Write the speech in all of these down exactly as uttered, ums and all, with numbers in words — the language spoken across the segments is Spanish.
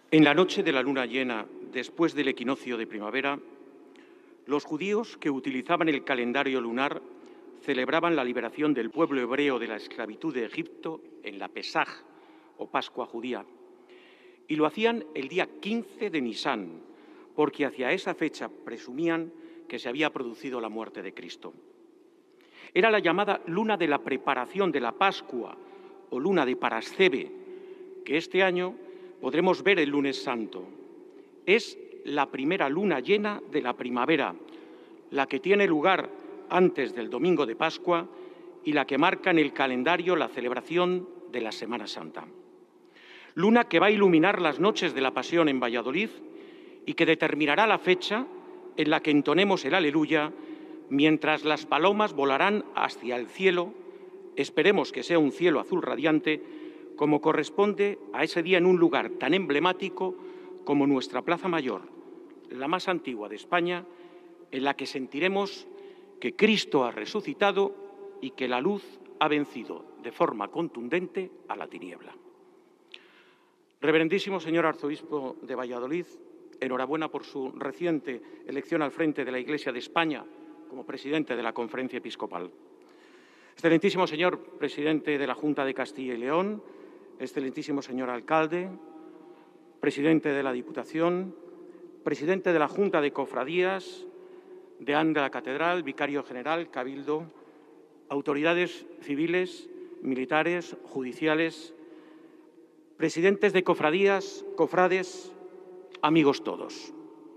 En la noche de la luna llena, después del equinoccio de primavera, los judíos que utilizaban el calendario lunar celebraban la liberación del pueblo hebreo de la esclavitud de Egipto en la Pesaj, o Pascua judía, y lo hacían el día quince de Nisán, porque hacia esa fecha presumían que se había producido la muerte de Cristo. Era la llamada luna de la preparación de la Pascua, o luna de Parasceve, que este año podremos ver el lunes santo. Es la primera luna llena de la primavera, la que tiene lugar antes del domingo de Pascua y la que marca en el calendario la celebración de la Semana Santa. Luna que va a iluminar las noches de la Pasión en Valladolid y que determinará la fecha en la que entonemos el Aleluya mientras las palomas volarán hacia el cielo, esperemos que sea un cielo azul radiante, como corresponde a ese día en un lugar tan emblemático como nuestra Plaza Mayor, la más antigua de España, en la que sentiremos que Cristo ha resucitado y que la luz ha vencido de forma contundente a la tiniebla. Reverendísimo señor arzobispo de Valladolid, enhorabuena por su reciente elección al frente de la Iglesia de España como presidente de la Conferencia Episcopal. Excelentísimo señor presidente de la Junta de Castilla y León, excelentísimo señor alcalde, presidente de la Diputación, presidente de la Junta de Cofradías, deán de la Catedral, vicario general, cabildo, autoridades civiles, militares, judiciales, presidentes de cofradías, cofrades, amigos todos.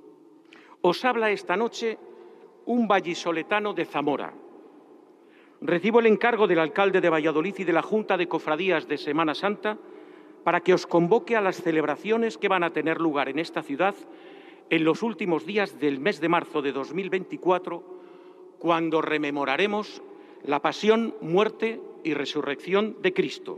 Os habla esta noche un vallisoletano de Zamora. Recibo el encargo del alcalde de Valladolid y de la Junta de Cofradías de Semana Santa para que os convoque a las celebraciones que van a tener lugar en esta ciudad en los últimos días del mes de marzo de dos mil veinticuatro, cuando rememoraremos la pasión, muerte y resurrección de Cristo.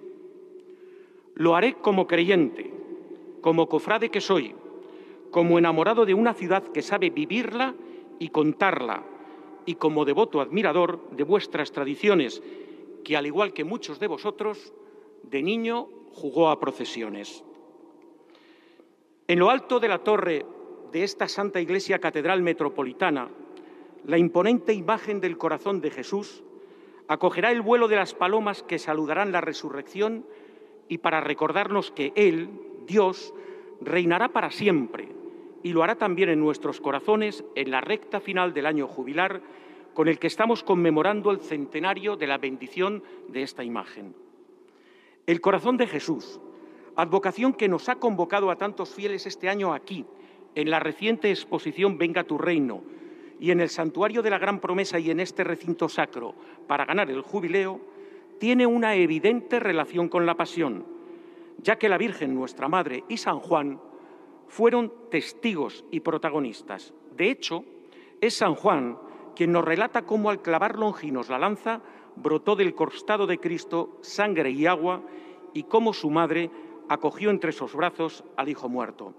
Lo haré como creyente, como cofrade que soy, como enamorado de una ciudad que sabe vivirla y contarla, y como devoto admirador de vuestras tradiciones, que al igual que muchos de vosotros, de niño jugó a procesiones. En lo alto de la torre de esta Santa Iglesia Catedral Metropolitana, la imponente imagen del corazón de Jesús acogerá el vuelo de las palomas que saludarán la resurrección y para recordarnos que Él, Dios, reinará para siempre y lo hará también en nuestros corazones en la recta final del año jubilar con el que estamos conmemorando el centenario de la bendición de esta imagen. El corazón de Jesús, advocación que nos ha convocado a tantos fieles este año aquí, en la reciente exposición Venga tu Reino y en el Santuario de la Gran Promesa y en este recinto sacro para ganar el jubileo, tiene una evidente relación con la Pasión, ya que la Virgen, nuestra Madre, y San Juan fueron testigos y protagonistas. De hecho, es San Juan quien nos relata cómo al clavar Longinos la lanza brotó del costado de Cristo sangre y agua y cómo su madre acogió entre sus brazos al hijo muerto.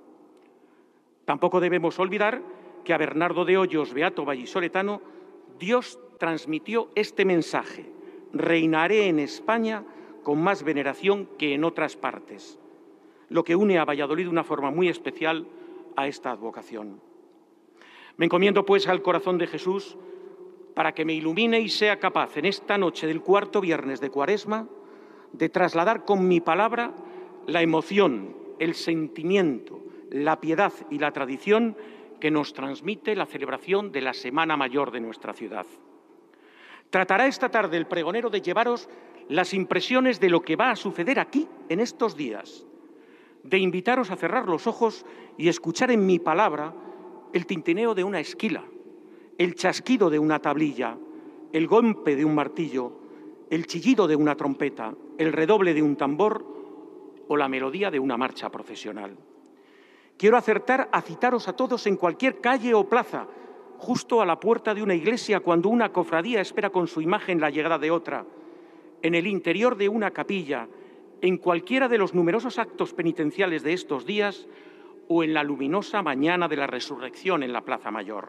Tampoco debemos olvidar que a Bernardo de Hoyos, beato vallisoletano, Dios transmitió este mensaje: reinaré en España con más veneración que en otras partes, lo que une a Valladolid de una forma muy especial a esta advocación. Me encomiendo, pues, al corazón de Jesús para que me ilumine y sea capaz en esta noche del cuarto viernes de Cuaresma de trasladar con mi palabra la emoción, el sentimiento, la piedad y la tradición que nos transmite la celebración de la Semana Mayor de nuestra ciudad. Tratará esta tarde el pregonero de llevaros las impresiones de lo que va a suceder aquí en estos días, de invitaros a cerrar los ojos y escuchar en mi palabra el tintineo de una esquila, el chasquido de una tablilla, el golpe de un martillo, el chillido de una trompeta, el redoble de un tambor o la melodía de una marcha procesional. Quiero acertar a citaros a todos en cualquier calle o plaza, justo a la puerta de una iglesia cuando una cofradía espera con su imagen la llegada de otra, en el interior de una capilla, en cualquiera de los numerosos actos penitenciales de estos días o en la luminosa mañana de la resurrección en la Plaza Mayor.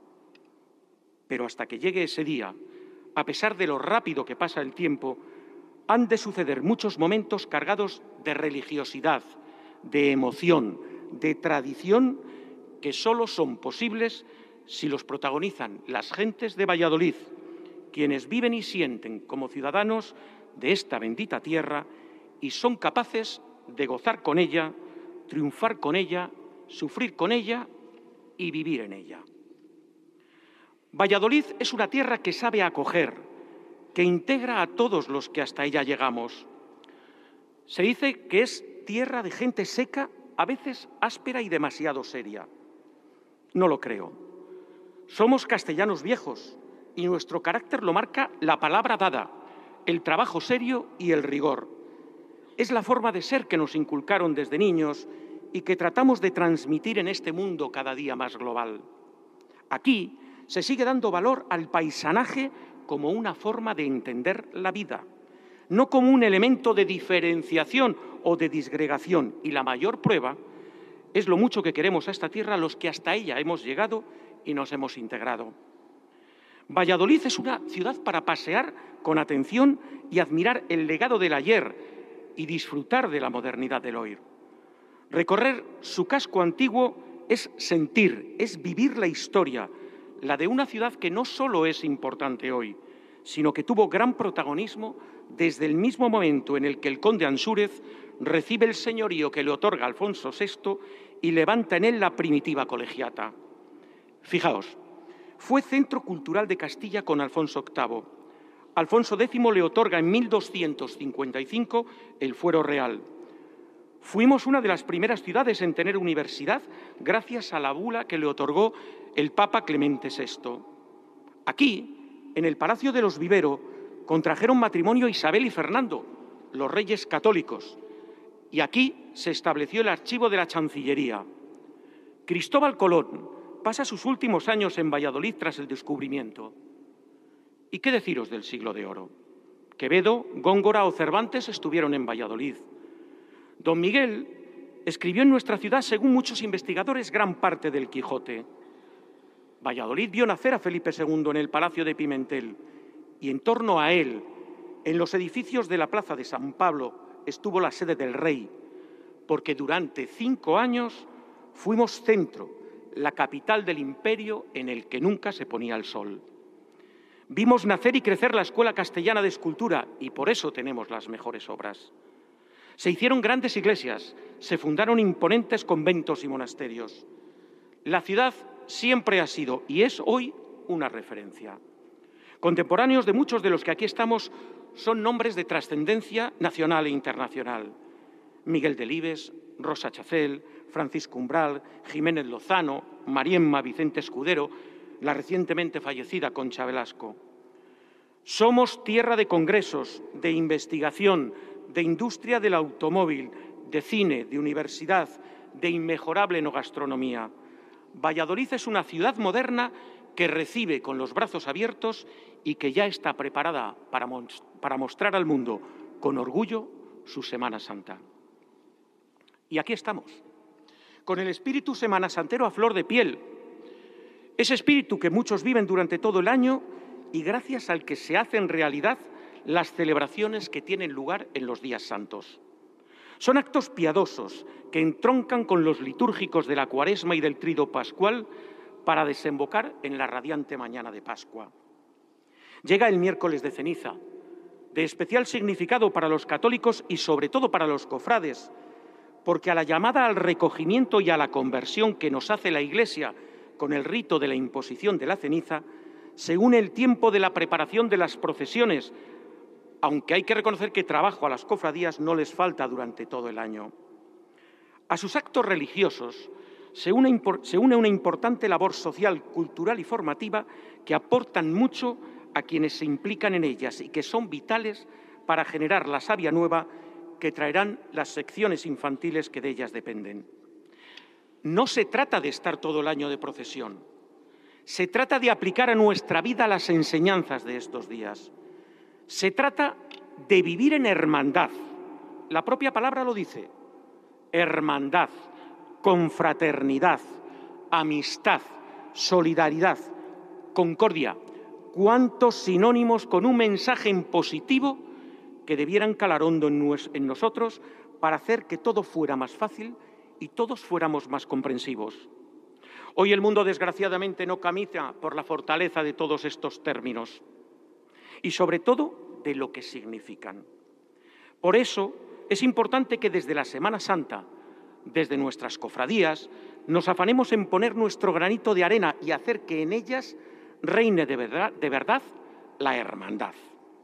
Pero hasta que llegue ese día, a pesar de lo rápido que pasa el tiempo, han de suceder muchos momentos cargados de religiosidad, de emoción, de tradición que solo son posibles si los protagonizan las gentes de Valladolid, quienes viven y sienten como ciudadanos de esta bendita tierra y son capaces de gozar con ella, triunfar con ella, sufrir con ella y vivir en ella. Valladolid es una tierra que sabe acoger, que integra a todos los que hasta ella llegamos. Se dice que es tierra de gente seca, a veces áspera y demasiado seria. No lo creo. Somos castellanos viejos y nuestro carácter lo marca la palabra dada, el trabajo serio y el rigor. Es la forma de ser que nos inculcaron desde niños y que tratamos de transmitir en este mundo cada día más global. Aquí se sigue dando valor al paisanaje como una forma de entender la vida, no como un elemento de diferenciación o de disgregación. Y la mayor prueba es lo mucho que queremos a esta tierra los que hasta ella hemos llegado y nos hemos integrado. Valladolid es una ciudad para pasear con atención y admirar el legado del ayer y disfrutar de la modernidad del hoy. Recorrer su casco antiguo es sentir, es vivir la historia, la de una ciudad que no solo es importante hoy, sino que tuvo gran protagonismo desde el mismo momento en el que el conde Ansúrez recibe el señorío que le otorga Alfonso sexto y levanta en él la primitiva colegiata. Fijaos, fue centro cultural de Castilla con Alfonso octavo. Alfonso décimo le otorga en mil doscientos cincuenta y cinco el fuero real. Fuimos una de las primeras ciudades en tener universidad gracias a la bula que le otorgó el Papa Clemente sexto. Aquí, en el Palacio de los Vivero, contrajeron matrimonio Isabel y Fernando, los reyes católicos, y aquí se estableció el archivo de la Chancillería. Cristóbal Colón pasa sus últimos años en Valladolid tras el descubrimiento. ¿Y qué deciros del siglo de oro? Quevedo, Góngora o Cervantes estuvieron en Valladolid. Don Miguel escribió en nuestra ciudad, según muchos investigadores, gran parte del Quijote. Valladolid vio nacer a Felipe segundo en el Palacio de Pimentel y en torno a él, en los edificios de la Plaza de San Pablo, estuvo la sede del rey, porque durante cinco años fuimos centro, la capital del imperio en el que nunca se ponía el sol. Vimos nacer y crecer la Escuela Castellana de Escultura y por eso tenemos las mejores obras. Se hicieron grandes iglesias, se fundaron imponentes conventos y monasterios. La ciudad siempre ha sido y es hoy una referencia. Contemporáneos de muchos de los que aquí estamos son nombres de trascendencia nacional e internacional. Miguel Delibes, Rosa Chacel, Francisco Umbral, Jiménez Lozano, Mariemma, Vicente Escudero, la recientemente fallecida Concha Velasco. Somos tierra de congresos, de investigación, de industria del automóvil, de cine, de universidad, de inmejorable enogastronomía. Valladolid es una ciudad moderna que recibe con los brazos abiertos y que ya está preparada para, para mostrar al mundo con orgullo su Semana Santa. Y aquí estamos, con el espíritu semanasantero a flor de piel, ese espíritu que muchos viven durante todo el año y gracias al que se hacen realidad las celebraciones que tienen lugar en los días santos. Son actos piadosos que entroncan con los litúrgicos de la Cuaresma y del Tríodo Pascual para desembocar en la radiante mañana de Pascua. Llega el miércoles de ceniza, de especial significado para los católicos y sobre todo para los cofrades, porque a la llamada al recogimiento y a la conversión que nos hace la Iglesia con el rito de la imposición de la ceniza, se une el tiempo de la preparación de las procesiones, aunque hay que reconocer que trabajo a las cofradías no les falta durante todo el año. A sus actos religiosos se une, se une una importante labor social, cultural y formativa que aportan mucho a quienes se implican en ellas y que son vitales para generar la savia nueva que traerán las secciones infantiles que de ellas dependen. No se trata de estar todo el año de procesión, se trata de aplicar a nuestra vida las enseñanzas de estos días. Se trata de vivir en hermandad. La propia palabra lo dice. Hermandad, confraternidad, amistad, solidaridad, concordia. ¿Cuántos sinónimos con un mensaje en positivo que debieran calar hondo en, nos, en nosotros para hacer que todo fuera más fácil y todos fuéramos más comprensivos. Hoy el mundo, desgraciadamente, no camina por la fortaleza de todos estos términos y, sobre todo, de lo que significan. Por eso, es importante que desde la Semana Santa, desde nuestras cofradías, nos afanemos en poner nuestro granito de arena y hacer que en ellas reine de verdad, de verdad la hermandad.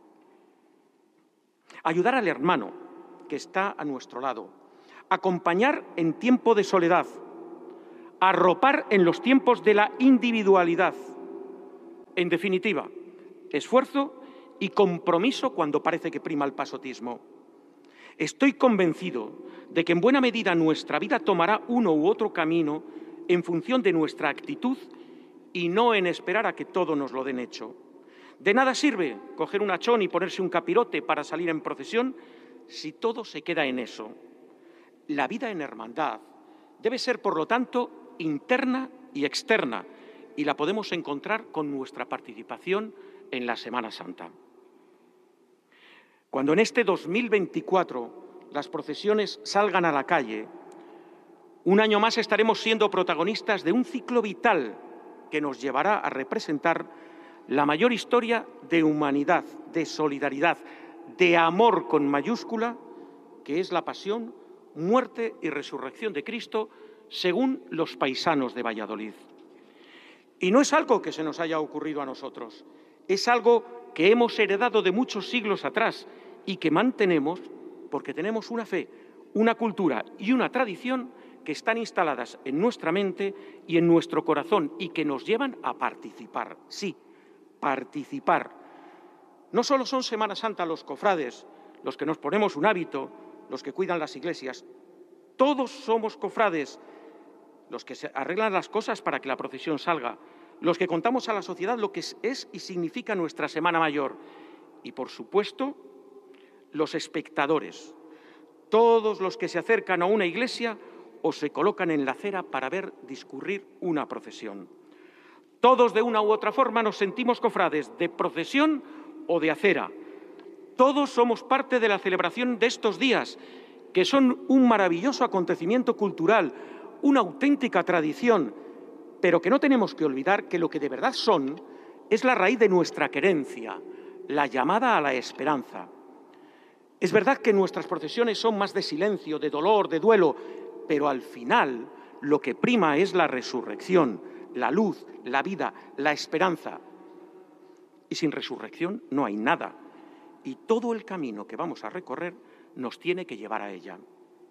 Ayudar al hermano que está a nuestro lado, acompañar en tiempo de soledad, arropar en los tiempos de la individualidad. En definitiva, esfuerzo y compromiso cuando parece que prima el pasotismo. Estoy convencido de que en buena medida nuestra vida tomará uno u otro camino en función de nuestra actitud y no en esperar a que todo nos lo den hecho. De nada sirve coger un hachón y ponerse un capirote para salir en procesión si todo se queda en eso. La vida en hermandad debe ser, por lo tanto, interna y externa, y la podemos encontrar con nuestra participación en la Semana Santa. Cuando en este dos mil veinticuatro las procesiones salgan a la calle, un año más estaremos siendo protagonistas de un ciclo vital que nos llevará a representar la mayor historia de humanidad, de solidaridad, de amor con mayúscula, que es la pasión, muerte y resurrección de Cristo, según los paisanos de Valladolid. Y no es algo que se nos haya ocurrido a nosotros, es algo que hemos heredado de muchos siglos atrás y que mantenemos porque tenemos una fe, una cultura y una tradición que están instaladas en nuestra mente y en nuestro corazón y que nos llevan a participar. Sí, participar. No solo son Semana Santa los cofrades, los que nos ponemos un hábito, los que cuidan las iglesias. Todos somos cofrades, los que se arreglan las cosas para que la procesión salga, los que contamos a la sociedad lo que es y significa nuestra Semana Mayor y, por supuesto, los espectadores, todos los que se acercan a una iglesia o se colocan en la acera para ver discurrir una procesión. Todos, de una u otra forma, nos sentimos cofrades de procesión o de acera. Todos somos parte de la celebración de estos días, que son un maravilloso acontecimiento cultural, una auténtica tradición, pero que no tenemos que olvidar que lo que de verdad son es la raíz de nuestra querencia, la llamada a la esperanza. Es verdad que nuestras procesiones son más de silencio, de dolor, de duelo, pero al final lo que prima es la resurrección, la luz, la vida, la esperanza. Y sin resurrección no hay nada. Y todo el camino que vamos a recorrer nos tiene que llevar a ella.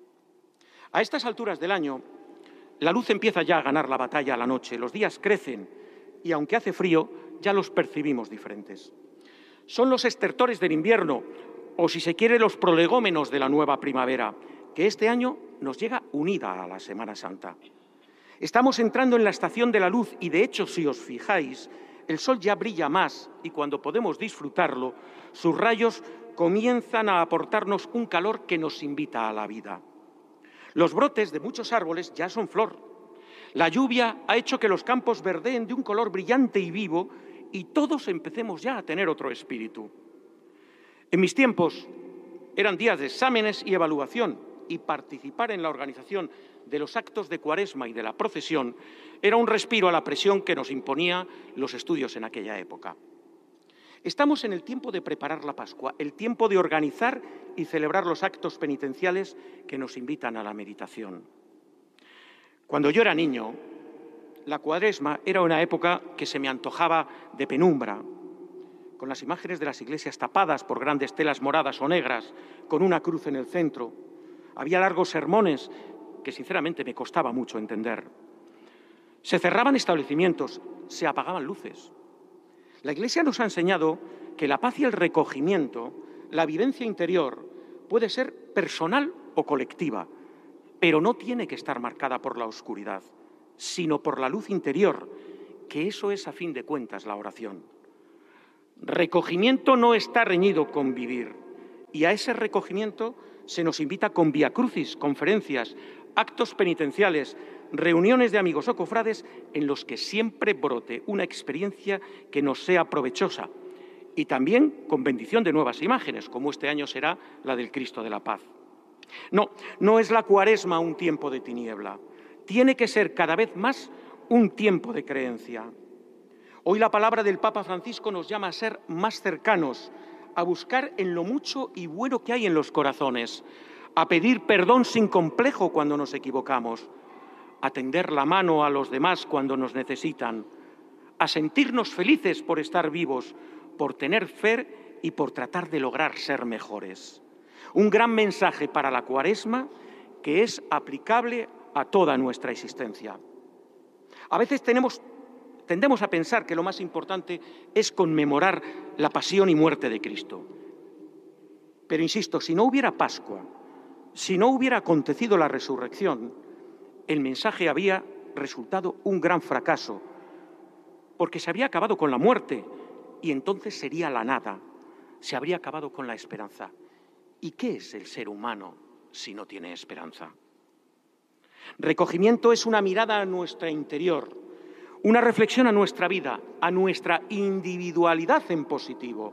A estas alturas del año, la luz empieza ya a ganar la batalla a la noche. Los días crecen y, aunque hace frío, ya los percibimos diferentes. Son los estertores del invierno, o si se quiere, los prolegómenos de la nueva primavera, que este año nos llega unida a la Semana Santa. Estamos entrando en la estación de la luz y, de hecho, si os fijáis, el sol ya brilla más y cuando podemos disfrutarlo, sus rayos comienzan a aportarnos un calor que nos invita a la vida. Los brotes de muchos árboles ya son flor. La lluvia ha hecho que los campos verdeen de un color brillante y vivo y todos empecemos ya a tener otro espíritu. En mis tiempos eran días de exámenes y evaluación y participar en la organización de los actos de Cuaresma y de la procesión era un respiro a la presión que nos imponía los estudios en aquella época. Estamos en el tiempo de preparar la Pascua, el tiempo de organizar y celebrar los actos penitenciales que nos invitan a la meditación. Cuando yo era niño, la Cuaresma era una época que se me antojaba de penumbra, con las imágenes de las iglesias tapadas por grandes telas moradas o negras, con una cruz en el centro. Había largos sermones que sinceramente me costaba mucho entender. Se cerraban establecimientos, se apagaban luces. La Iglesia nos ha enseñado que la paz y el recogimiento, la vivencia interior, puede ser personal o colectiva, pero no tiene que estar marcada por la oscuridad, sino por la luz interior, que eso es, a fin de cuentas, la oración. Recogimiento no está reñido con vivir, y a ese recogimiento se nos invita con viacrucis, conferencias, actos penitenciales, reuniones de amigos o cofrades en los que siempre brote una experiencia que nos sea provechosa y también con bendición de nuevas imágenes, como este año será la del Cristo de la Paz. No, no es la Cuaresma un tiempo de tiniebla. Tiene que ser cada vez más un tiempo de creencia. Hoy la palabra del Papa Francisco nos llama a ser más cercanos, a buscar en lo mucho y bueno que hay en los corazones, a pedir perdón sin complejo cuando nos equivocamos, a tender la mano a los demás cuando nos necesitan, a sentirnos felices por estar vivos, por tener fe y por tratar de lograr ser mejores. Un gran mensaje para la Cuaresma que es aplicable a toda nuestra existencia. A veces tenemos, tendemos a pensar que lo más importante es conmemorar la pasión y muerte de Cristo. Pero insisto, si no hubiera Pascua, si no hubiera acontecido la resurrección, el mensaje había resultado un gran fracaso, porque se habría acabado con la muerte y entonces sería la nada, se habría acabado con la esperanza. ¿Y qué es el ser humano si no tiene esperanza? Recogimiento es una mirada a nuestro interior, una reflexión a nuestra vida, a nuestra individualidad en positivo.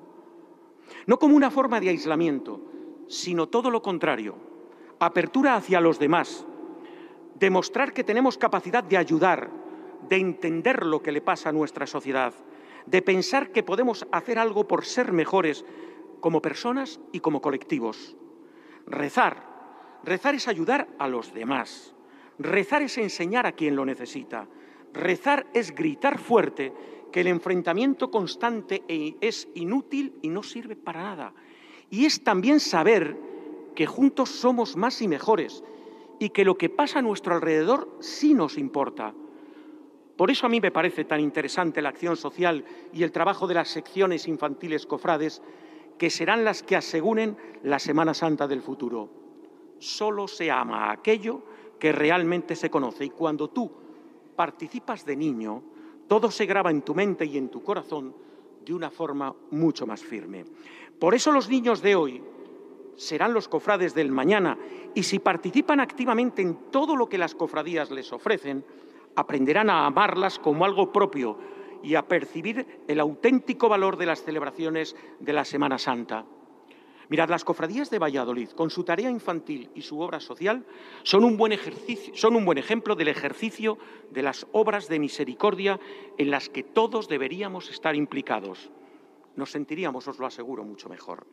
No como una forma de aislamiento, sino todo lo contrario, apertura hacia los demás, demostrar que tenemos capacidad de ayudar, de entender lo que le pasa a nuestra sociedad, de pensar que podemos hacer algo por ser mejores como personas y como colectivos. Rezar. Rezar es ayudar a los demás. Rezar es enseñar a quien lo necesita. Rezar es gritar fuerte que el enfrentamiento constante es inútil y no sirve para nada. Y es también saber que juntos somos más y mejores y que lo que pasa a nuestro alrededor sí nos importa. Por eso a mí me parece tan interesante la acción social y el trabajo de las secciones infantiles cofrades, que serán las que aseguren la Semana Santa del futuro. Solo se ama aquello que realmente se conoce y cuando tú participas de niño, todo se graba en tu mente y en tu corazón de una forma mucho más firme. Por eso los niños de hoy serán los cofrades del mañana y si participan activamente en todo lo que las cofradías les ofrecen, aprenderán a amarlas como algo propio y a percibir el auténtico valor de las celebraciones de la Semana Santa. Mirad, las cofradías de Valladolid, con su tarea infantil y su obra social, son un buen ejercicio, son un buen ejemplo del ejercicio de las obras de misericordia en las que todos deberíamos estar implicados. Nos sentiríamos, os lo aseguro, mucho mejor.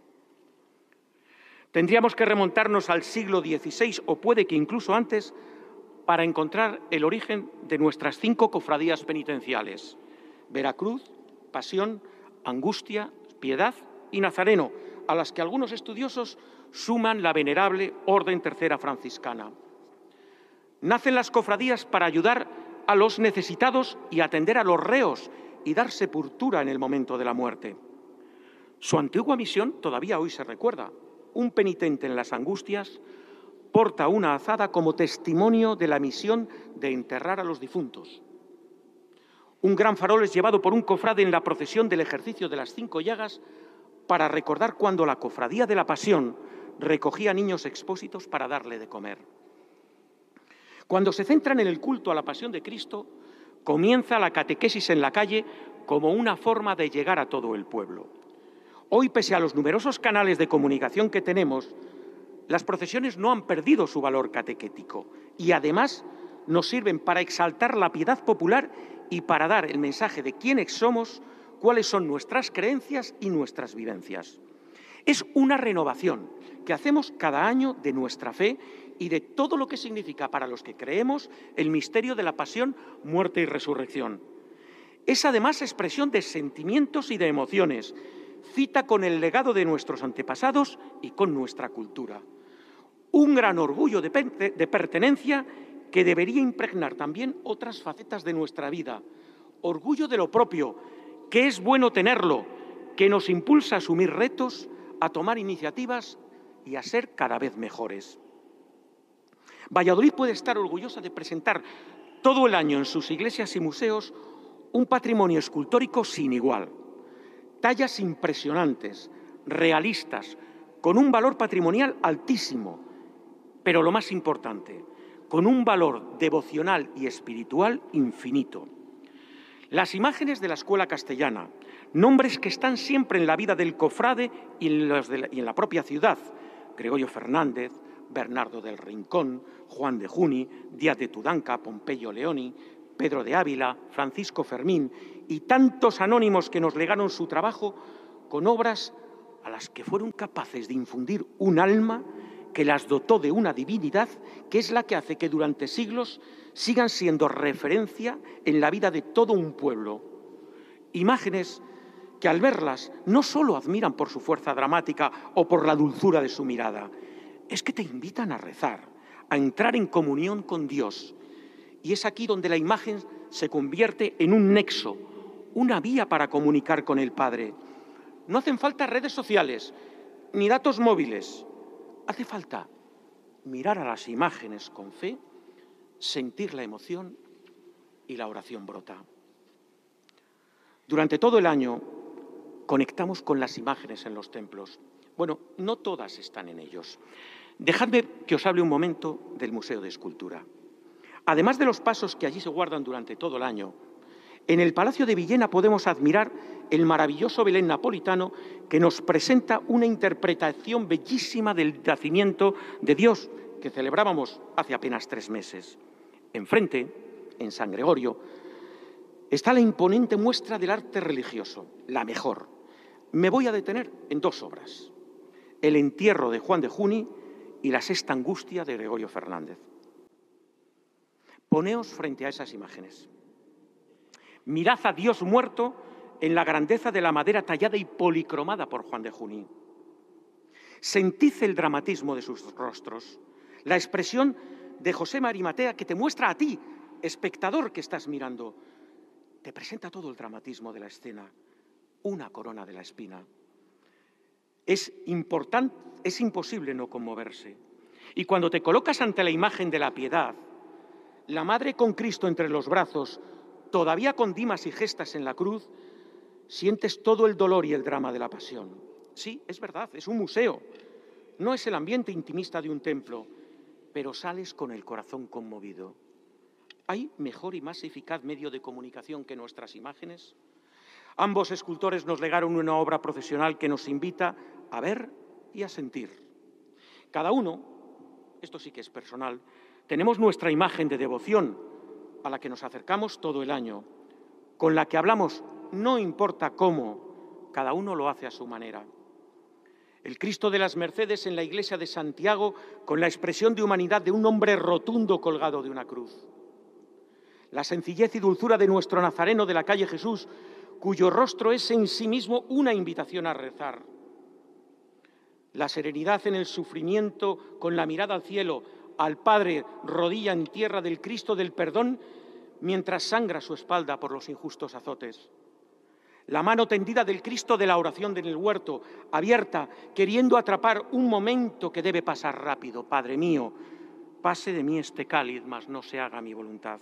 Tendríamos que remontarnos al siglo dieciséis o puede que incluso antes para encontrar el origen de nuestras cinco cofradías penitenciales: Veracruz, Pasión, Angustia, Piedad y Nazareno, a las que algunos estudiosos suman la venerable Orden Tercera Franciscana. Nacen las cofradías para ayudar a los necesitados y atender a los reos y dar sepultura en el momento de la muerte. Su antigua misión todavía hoy se recuerda. Un penitente en las angustias porta una azada como testimonio de la misión de enterrar a los difuntos. Un gran farol es llevado por un cofrade en la procesión del ejercicio de las cinco llagas para recordar cuando la cofradía de la Pasión recogía niños expósitos para darle de comer. Cuando se centran en el culto a la Pasión de Cristo, comienza la catequesis en la calle como una forma de llegar a todo el pueblo. Hoy, pese a los numerosos canales de comunicación que tenemos, las procesiones no han perdido su valor catequético y además nos sirven para exaltar la piedad popular y para dar el mensaje de quiénes somos, cuáles son nuestras creencias y nuestras vivencias. Es una renovación que hacemos cada año de nuestra fe y de todo lo que significa para los que creemos el misterio de la pasión, muerte y resurrección. Es además expresión de sentimientos y de emociones, cita con el legado de nuestros antepasados y con nuestra cultura. Un gran orgullo de, de pertenencia que debería impregnar también otras facetas de nuestra vida. Orgullo de lo propio, que es bueno tenerlo, que nos impulsa a asumir retos, a tomar iniciativas y a ser cada vez mejores. Valladolid puede estar orgullosa de presentar todo el año en sus iglesias y museos un patrimonio escultórico sin igual. Tallas impresionantes, realistas, con un valor patrimonial altísimo, pero lo más importante, con un valor devocional y espiritual infinito. Las imágenes de la escuela castellana, nombres que están siempre en la vida del cofrade y en, los de la, y en la propia ciudad, Gregorio Fernández, Bernardo del Rincón, Juan de Juni, Díaz de Tudanca, Pompeyo Leoni, Pedro de Ávila, Francisco Fermín y tantos anónimos que nos legaron su trabajo con obras a las que fueron capaces de infundir un alma que las dotó de una divinidad que es la que hace que durante siglos sigan siendo referencia en la vida de todo un pueblo. Imágenes que al verlas no solo admiran por su fuerza dramática o por la dulzura de su mirada, es que te invitan a rezar, a entrar en comunión con Dios. Y es aquí donde la imagen se convierte en un nexo, una vía para comunicar con el Padre. No hacen falta redes sociales, ni datos móviles. Hace falta mirar a las imágenes con fe, sentir la emoción y la oración brota. Durante todo el año conectamos con las imágenes en los templos. Bueno, no todas están en ellos. Dejadme que os hable un momento del Museo de Escultura. Además de los pasos que allí se guardan durante todo el año, en el Palacio de Villena podemos admirar el maravilloso Belén napolitano que nos presenta una interpretación bellísima del nacimiento de Dios que celebrábamos hace apenas tres meses. Enfrente, en San Gregorio, está la imponente muestra del arte religioso, la mejor. Me voy a detener en dos obras: El entierro de Juan de Juni y La sexta angustia de Gregorio Fernández. Poneos frente a esas imágenes. Mirad a Dios muerto en la grandeza de la madera tallada y policromada por Juan de Juni. Sentid el dramatismo de sus rostros, la expresión de José Marimatea que te muestra a ti, espectador que estás mirando. Te presenta todo el dramatismo de la escena, una corona de la espina. Es importante, es imposible no conmoverse. Y cuando te colocas ante la imagen de la piedad, la Madre con Cristo entre los brazos, todavía con dimas y gestas en la cruz, sientes todo el dolor y el drama de la pasión. Sí, es verdad, es un museo, no es el ambiente intimista de un templo, pero sales con el corazón conmovido. ¿Hay mejor y más eficaz medio de comunicación que nuestras imágenes? Ambos escultores nos legaron una obra procesional que nos invita a ver y a sentir. Cada uno, esto sí que es personal, tenemos nuestra imagen de devoción a la que nos acercamos todo el año, con la que hablamos, no importa cómo, cada uno lo hace a su manera. El Cristo de las Mercedes en la iglesia de Santiago, con la expresión de humanidad de un hombre rotundo colgado de una cruz. La sencillez y dulzura de nuestro Nazareno de la calle Jesús, cuyo rostro es en sí mismo una invitación a rezar. La serenidad en el sufrimiento, con la mirada al cielo, al Padre rodilla en tierra del Cristo del perdón, mientras sangra su espalda por los injustos azotes. La mano tendida del Cristo de la oración en el huerto, abierta, queriendo atrapar un momento que debe pasar rápido. Padre mío, pase de mí este cáliz, mas no se haga mi voluntad.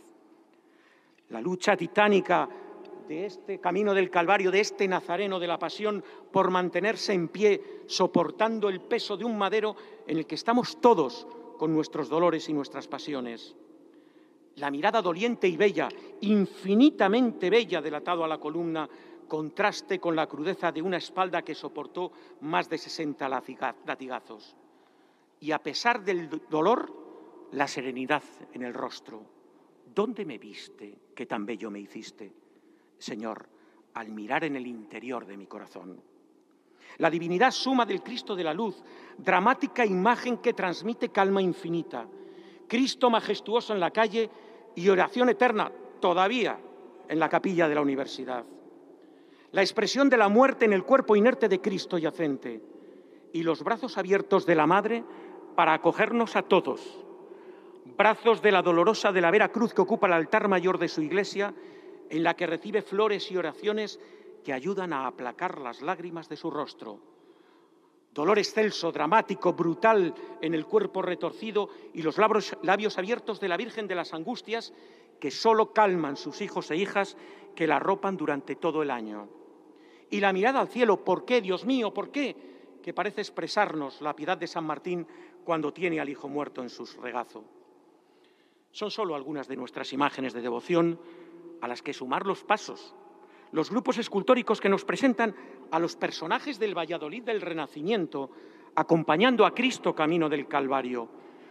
La lucha titánica de este camino del Calvario, de este Nazareno de la Pasión, por mantenerse en pie, soportando el peso de un madero en el que estamos todos con nuestros dolores y nuestras pasiones. La mirada doliente y bella, infinitamente bella, delatado a la columna, contraste con la crudeza de una espalda que soportó más de sesenta latigazos. Y a pesar del dolor, la serenidad en el rostro. ¿Dónde me viste que tan bello me hiciste? Señor, al mirar en el interior de mi corazón. La divinidad suma del Cristo de la luz, dramática imagen que transmite calma infinita. Cristo majestuoso en la calle y oración eterna todavía en la capilla de la universidad. La expresión de la muerte en el cuerpo inerte de Cristo yacente y los brazos abiertos de la Madre para acogernos a todos. Brazos de la dolorosa de la Vera Cruz que ocupa el altar mayor de su iglesia, en la que recibe flores y oraciones que ayudan a aplacar las lágrimas de su rostro. Dolor excelso, dramático, brutal en el cuerpo retorcido y los labios, labios abiertos de la Virgen de las Angustias que solo calman sus hijos e hijas que la arropan durante todo el año. Y la mirada al cielo, ¿por qué, Dios mío, por qué? Que parece expresarnos la piedad de San Martín cuando tiene al hijo muerto en su regazo. Son solo algunas de nuestras imágenes de devoción a las que sumar los pasos, los grupos escultóricos que nos presentan a los personajes del Valladolid del Renacimiento, acompañando a Cristo camino del Calvario,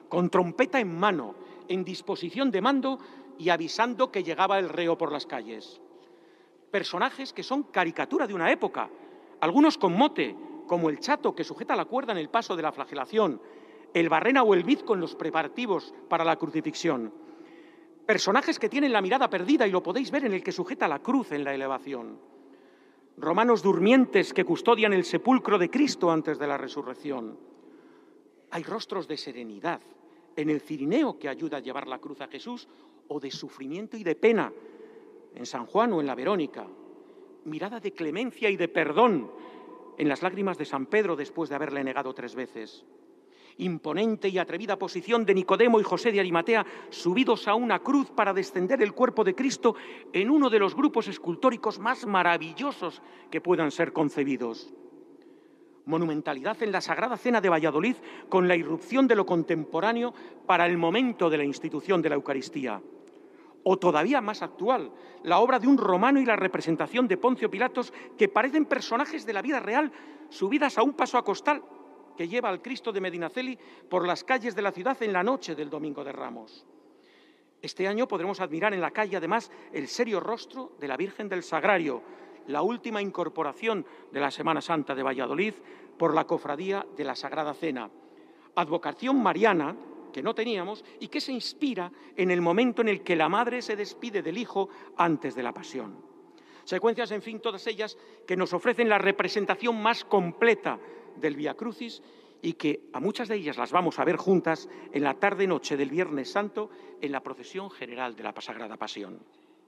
con trompeta en mano, en disposición de mando y avisando que llegaba el reo por las calles. Personajes que son caricatura de una época, algunos con mote, como el chato que sujeta la cuerda en el paso de la flagelación, el barrena o el vid con los preparativos para la crucifixión. Personajes que tienen la mirada perdida y lo podéis ver en el que sujeta la cruz en la elevación. Romanos durmientes que custodian el sepulcro de Cristo antes de la resurrección. Hay rostros de serenidad en el cirineo que ayuda a llevar la cruz a Jesús, o de sufrimiento y de pena en San Juan o en la Verónica. Mirada de clemencia y de perdón en las lágrimas de San Pedro después de haberle negado tres veces. Imponente y atrevida posición de Nicodemo y José de Arimatea, subidos a una cruz para descender el cuerpo de Cristo en uno de los grupos escultóricos más maravillosos que puedan ser concebidos. Monumentalidad en la Sagrada Cena de Valladolid con la irrupción de lo contemporáneo para el momento de la institución de la Eucaristía. O todavía más actual, la obra de un romano y la representación de Poncio Pilatos, que parecen personajes de la vida real subidas a un paso a costal que lleva al Cristo de Medinaceli por las calles de la ciudad en la noche del Domingo de Ramos. Este año podremos admirar en la calle, además, el serio rostro de la Virgen del Sagrario, la última incorporación de la Semana Santa de Valladolid por la Cofradía de la Sagrada Cena. Advocación mariana que no teníamos y que se inspira en el momento en el que la madre se despide del hijo antes de la pasión. Secuencias, en fin, todas ellas que nos ofrecen la representación más completa del Vía Crucis y que a muchas de ellas las vamos a ver juntas en la tarde-noche del Viernes Santo en la procesión general de la Sagrada Pasión.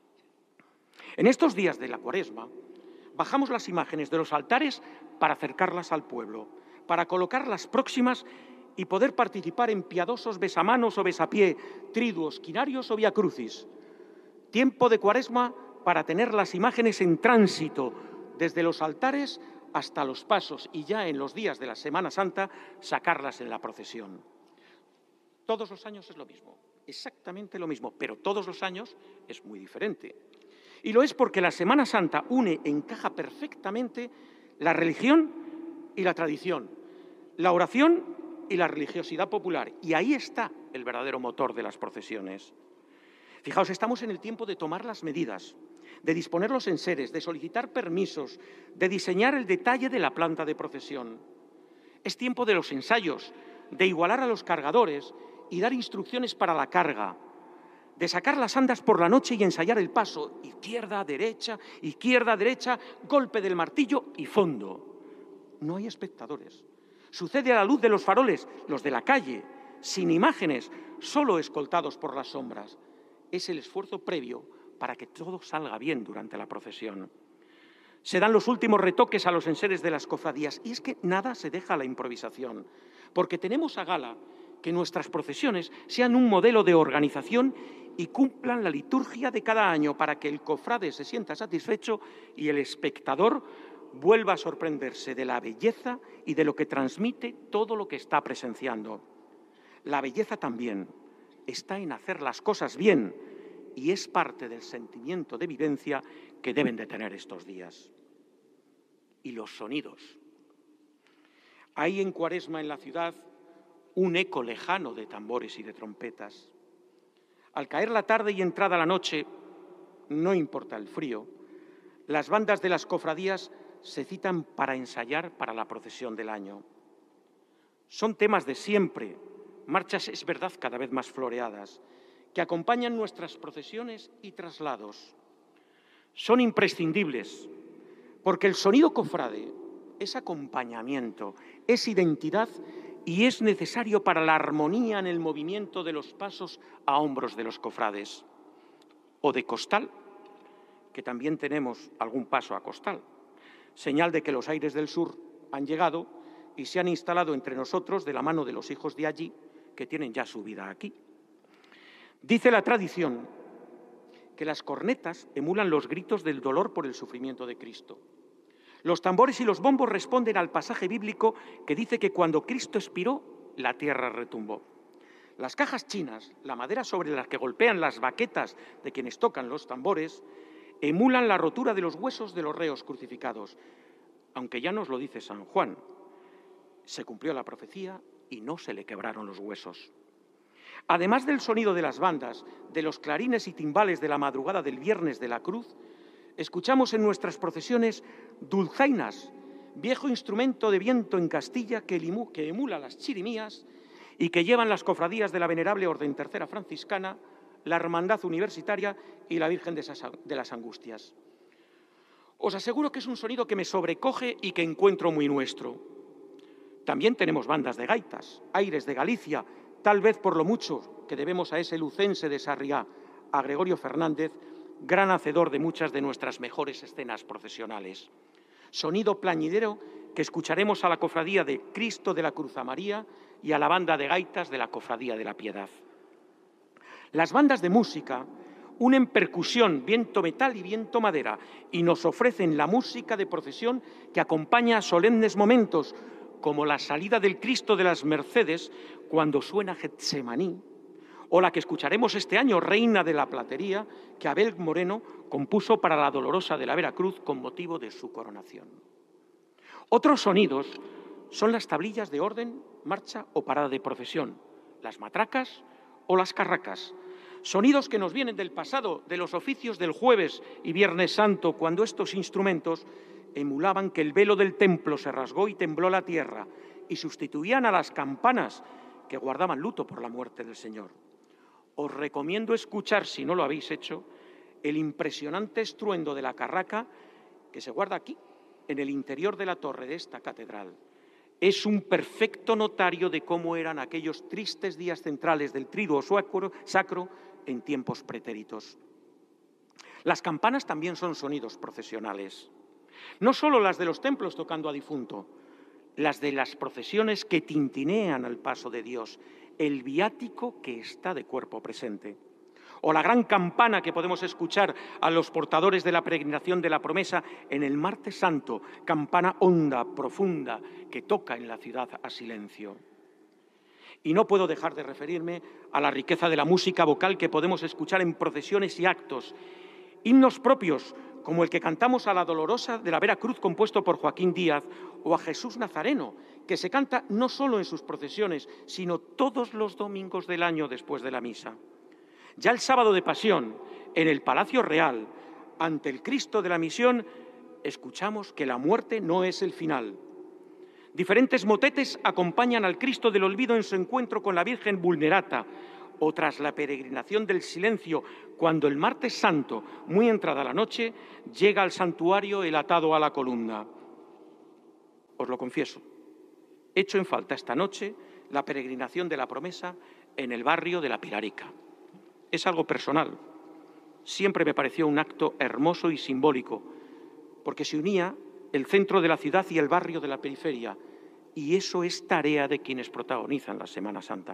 En estos días de la Cuaresma bajamos las imágenes de los altares para acercarlas al pueblo, para colocarlas próximas y poder participar en piadosos besamanos o besapié, triduos, quinarios o Vía Crucis. Tiempo de Cuaresma para tener las imágenes en tránsito desde los altares hasta los pasos y ya en los días de la Semana Santa sacarlas en la procesión. Todos los años es lo mismo, exactamente lo mismo, pero todos los años es muy diferente. Y lo es porque la Semana Santa une, encaja perfectamente la religión y la tradición, la oración y la religiosidad popular. Y ahí está el verdadero motor de las procesiones. Fijaos, estamos en el tiempo de tomar las medidas, de disponer los enseres, de solicitar permisos, de diseñar el detalle de la planta de procesión. Es tiempo de los ensayos, de igualar a los cargadores y dar instrucciones para la carga, de sacar las andas por la noche y ensayar el paso, izquierda, derecha, izquierda, derecha, golpe del martillo y fondo. No hay espectadores. Sucede a la luz de los faroles, los de la calle, sin imágenes, solo escoltados por las sombras. Es el esfuerzo previo para que todo salga bien durante la procesión. Se dan los últimos retoques a los enseres de las cofradías y es que nada se deja a la improvisación, porque tenemos a gala que nuestras procesiones sean un modelo de organización y cumplan la liturgia de cada año para que el cofrade se sienta satisfecho y el espectador vuelva a sorprenderse de la belleza y de lo que transmite todo lo que está presenciando. La belleza también está en hacer las cosas bien y es parte del sentimiento de vivencia que deben de tener estos días. Y los sonidos. Hay en Cuaresma en la ciudad un eco lejano de tambores y de trompetas. Al caer la tarde y entrada la noche, no importa el frío, las bandas de las cofradías se citan para ensayar para la procesión del año. Son temas de siempre, marchas, es verdad, cada vez más floreadas, que acompañan nuestras procesiones y traslados. Son imprescindibles, porque el sonido cofrade es acompañamiento, es identidad y es necesario para la armonía en el movimiento de los pasos a hombros de los cofrades. O de costal, que también tenemos algún paso a costal, señal de que los aires del sur han llegado y se han instalado entre nosotros de la mano de los hijos de allí, que tienen ya su vida aquí. Dice la tradición que las cornetas emulan los gritos del dolor por el sufrimiento de Cristo. Los tambores y los bombos responden al pasaje bíblico que dice que cuando Cristo expiró, la tierra retumbó. Las cajas chinas, la madera sobre la que golpean las baquetas de quienes tocan los tambores, emulan la rotura de los huesos de los reos crucificados, aunque ya nos lo dice San Juan. Se cumplió la profecía y no se le quebraron los huesos. Además del sonido de las bandas, de los clarines y timbales de la madrugada del Viernes de la Cruz, escuchamos en nuestras procesiones dulzainas, viejo instrumento de viento en Castilla que emula las chirimías y que llevan las cofradías de la Venerable Orden Tercera Franciscana, la Hermandad Universitaria y la Virgen de las Angustias. Os aseguro que es un sonido que me sobrecoge y que encuentro muy nuestro. También tenemos bandas de gaitas, aires de Galicia, tal vez por lo mucho que debemos a ese lucense de Sarriá, a Gregorio Fernández, gran hacedor de muchas de nuestras mejores escenas procesionales. Sonido plañidero que escucharemos a la cofradía de Cristo de la Cruz a María y a la banda de gaitas de la Cofradía de la Piedad. Las bandas de música unen percusión, viento metal y viento madera y nos ofrecen la música de procesión que acompaña a solemnes momentos como la salida del Cristo de las Mercedes cuando suena Getsemaní, o la que escucharemos este año, Reina de la Platería, que Abel Moreno compuso para la Dolorosa de la Veracruz con motivo de su coronación. Otros sonidos son las tablillas de orden, marcha o parada de procesión, las matracas o las carracas, sonidos que nos vienen del pasado, de los oficios del Jueves y Viernes Santo, cuando estos instrumentos emulaban que el velo del templo se rasgó y tembló la tierra y sustituían a las campanas que guardaban luto por la muerte del Señor. Os recomiendo escuchar, si no lo habéis hecho, el impresionante estruendo de la carraca que se guarda aquí, en el interior de la torre de esta catedral. Es un perfecto notario de cómo eran aquellos tristes días centrales del triduo sacro en tiempos pretéritos. Las campanas también son sonidos procesionales. No solo las de los templos tocando a difunto, las de las procesiones que tintinean al paso de Dios, el viático que está de cuerpo presente. O la gran campana que podemos escuchar a los portadores de la peregrinación de la promesa en el Martes Santo, campana honda, profunda, que toca en la ciudad a silencio. Y no puedo dejar de referirme a la riqueza de la música vocal que podemos escuchar en procesiones y actos, himnos propios, como el que cantamos a la Dolorosa de la Veracruz compuesto por Joaquín Díaz, o a Jesús Nazareno, que se canta no solo en sus procesiones, sino todos los domingos del año después de la misa. Ya el sábado de Pasión, en el Palacio Real, ante el Cristo de la Misión, escuchamos que la muerte no es el final. Diferentes motetes acompañan al Cristo del Olvido en su encuentro con la Virgen Vulnerata, o tras la peregrinación del silencio, cuando el Martes Santo, muy entrada la noche, llega al santuario el atado a la columna. Os lo confieso, echo en falta esta noche la peregrinación de la promesa en el barrio de la Pilarica. Es algo personal. Siempre me pareció un acto hermoso y simbólico, porque se unía el centro de la ciudad y el barrio de la periferia, y eso es tarea de quienes protagonizan la Semana Santa.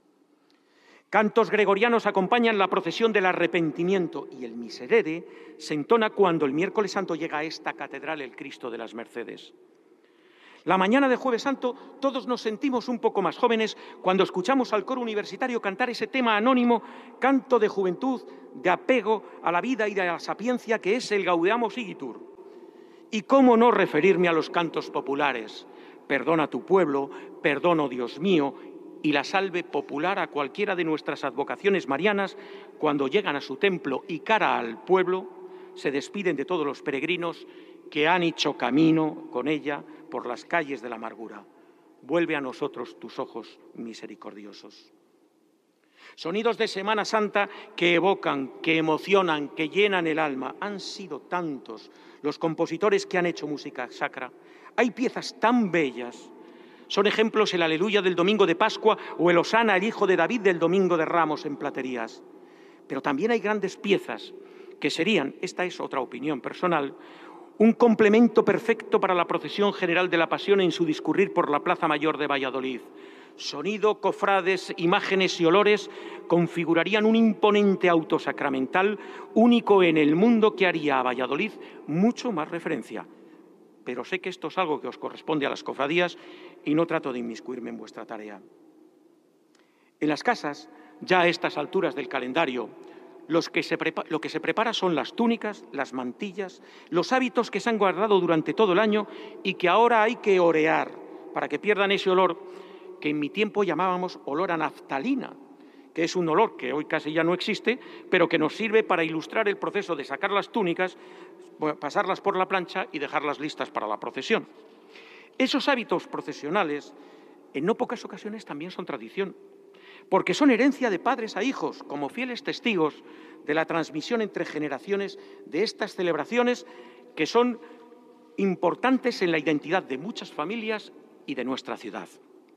Cantos gregorianos acompañan la procesión del arrepentimiento y el Miserere se entona cuando el miércoles santo llega a esta catedral el Cristo de las Mercedes. La mañana de Jueves Santo todos nos sentimos un poco más jóvenes cuando escuchamos al coro universitario cantar ese tema anónimo, canto de juventud, de apego a la vida y de la sapiencia que es el Gaudeamus Igitur. Y cómo no referirme a los cantos populares, perdona tu pueblo, perdono Dios mío, y la salve popular a cualquiera de nuestras advocaciones marianas cuando llegan a su templo y cara al pueblo, se despiden de todos los peregrinos que han hecho camino con ella por las calles de la amargura. Vuelve a nosotros tus ojos misericordiosos. Sonidos de Semana Santa que evocan, que emocionan, que llenan el alma. Han sido tantos los compositores que han hecho música sacra. Hay piezas tan bellas. Son ejemplos el Aleluya del Domingo de Pascua o el Hosana, el Hijo de David del Domingo de Ramos en Platerías. Pero también hay grandes piezas que serían, esta es otra opinión personal, un complemento perfecto para la procesión general de la Pasión en su discurrir por la Plaza Mayor de Valladolid. Sonido, cofrades, imágenes y olores configurarían un imponente auto sacramental único en el mundo que haría a Valladolid mucho más referencia. Pero sé que esto es algo que os corresponde a las cofradías y no trato de inmiscuirme en vuestra tarea. En las casas, ya a estas alturas del calendario, los que se lo que se prepara son las túnicas, las mantillas, los hábitos que se han guardado durante todo el año y que ahora hay que orear para que pierdan ese olor que en mi tiempo llamábamos olor a naftalina, que es un olor que hoy casi ya no existe, pero que nos sirve para ilustrar el proceso de sacar las túnicas, pasarlas por la plancha y dejarlas listas para la procesión. Esos hábitos procesionales, en no pocas ocasiones, también son tradición, porque son herencia de padres a hijos, como fieles testigos de la transmisión entre generaciones de estas celebraciones que son importantes en la identidad de muchas familias y de nuestra ciudad.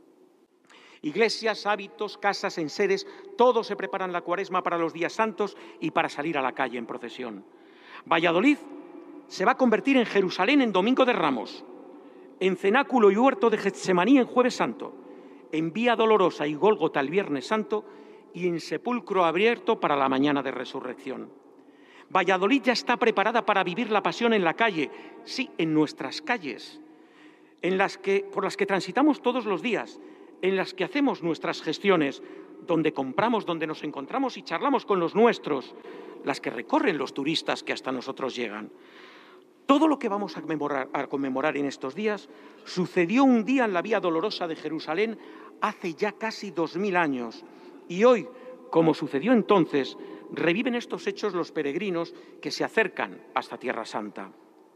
Iglesias, hábitos, casas, enseres, todos se preparan la Cuaresma para los días santos y para salir a la calle en procesión. Valladolid se va a convertir en Jerusalén en Domingo de Ramos, en cenáculo y huerto de Getsemaní en Jueves Santo, en Vía Dolorosa y Gólgota el Viernes Santo y en sepulcro abierto para la mañana de resurrección. Valladolid ya está preparada para vivir la pasión en la calle, sí, en nuestras calles, en las que, por las que transitamos todos los días, en las que hacemos nuestras gestiones, donde compramos, donde nos encontramos y charlamos con los nuestros, las que recorren los turistas que hasta nosotros llegan. Todo lo que vamos a conmemorar, a conmemorar en estos días sucedió un día en la Vía Dolorosa de Jerusalén hace ya casi dos mil años. Y hoy, como sucedió entonces, reviven estos hechos los peregrinos que se acercan hasta Tierra Santa.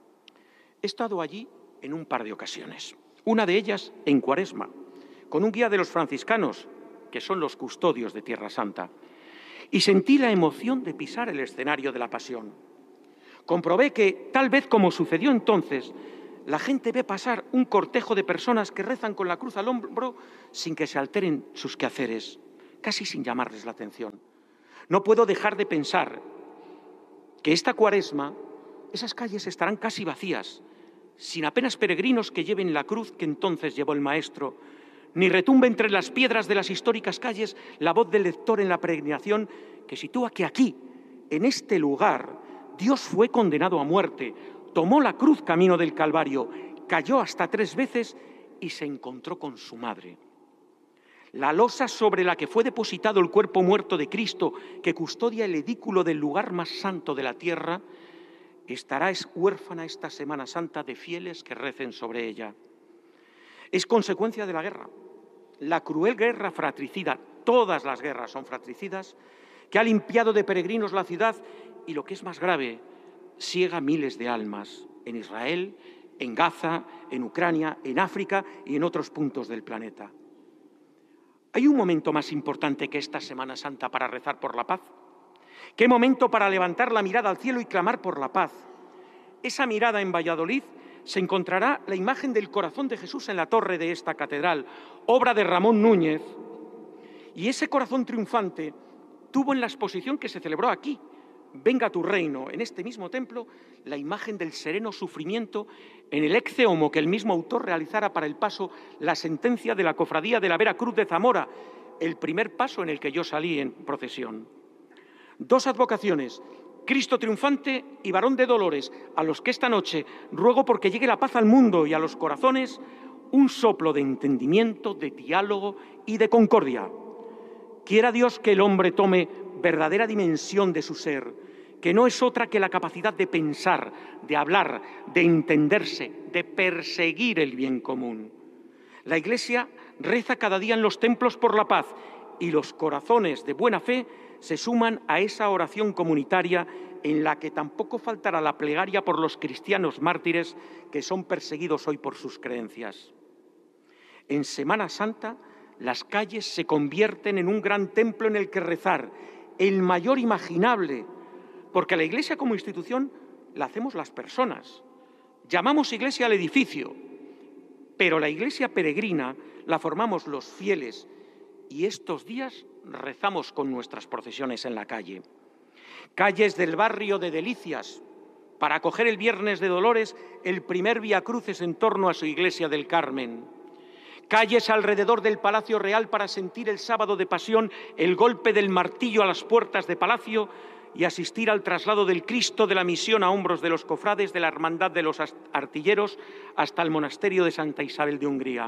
He estado allí en un par de ocasiones, una de ellas en Cuaresma, con un guía de los franciscanos, que son los custodios de Tierra Santa, y sentí la emoción de pisar el escenario de la Pasión. Comprobé que, tal vez como sucedió entonces, la gente ve pasar un cortejo de personas que rezan con la cruz al hombro sin que se alteren sus quehaceres, casi sin llamarles la atención. No puedo dejar de pensar que esta Cuaresma, esas calles estarán casi vacías, sin apenas peregrinos que lleven la cruz que entonces llevó el Maestro, ni retumbe entre las piedras de las históricas calles la voz del lector en la peregrinación que sitúa que aquí, en este lugar, Dios fue condenado a muerte, tomó la cruz camino del Calvario, cayó hasta tres veces y se encontró con su madre. La losa sobre la que fue depositado el cuerpo muerto de Cristo, que custodia el edículo del lugar más santo de la tierra, estará huérfana esta Semana Santa de fieles que recen sobre ella. Es consecuencia de la guerra, la cruel guerra fratricida, todas las guerras son fratricidas, que ha limpiado de peregrinos la ciudad y, lo que es más grave, ciega miles de almas en Israel, en Gaza, en Ucrania, en África y en otros puntos del planeta. ¿Hay un momento más importante que esta Semana Santa para rezar por la paz? ¿Qué momento para levantar la mirada al cielo y clamar por la paz? Esa mirada en Valladolid se encontrará la imagen del corazón de Jesús en la torre de esta catedral, obra de Ramón Núñez, y ese corazón triunfante tuvo en la exposición que se celebró aquí, Venga tu reino, en este mismo templo, la imagen del sereno sufrimiento en el ecce homo que el mismo autor realizara para el paso la sentencia de la Cofradía de la Vera Cruz de Zamora, el primer paso en el que yo salí en procesión. Dos advocaciones, Cristo triunfante y Varón de Dolores, a los que esta noche ruego porque llegue la paz al mundo y a los corazones, un soplo de entendimiento, de diálogo y de concordia. Quiera Dios que el hombre tome verdadera dimensión de su ser, que no es otra que la capacidad de pensar, de hablar, de entenderse, de perseguir el bien común. La Iglesia reza cada día en los templos por la paz y los corazones de buena fe se suman a esa oración comunitaria en la que tampoco faltará la plegaria por los cristianos mártires que son perseguidos hoy por sus creencias. En Semana Santa, las calles se convierten en un gran templo en el que rezar, el mayor imaginable, porque la Iglesia como institución la hacemos las personas. Llamamos Iglesia al edificio, pero la Iglesia peregrina la formamos los fieles y estos días rezamos con nuestras procesiones en la calle. Calles del barrio de Delicias, para acoger el Viernes de Dolores el primer Vía Crucis en torno a su Iglesia del Carmen. Calles alrededor del Palacio Real para sentir el sábado de Pasión el golpe del martillo a las puertas de Palacio y asistir al traslado del Cristo de la Misión a hombros de los cofrades de la Hermandad de los Artilleros hasta el monasterio de Santa Isabel de Hungría.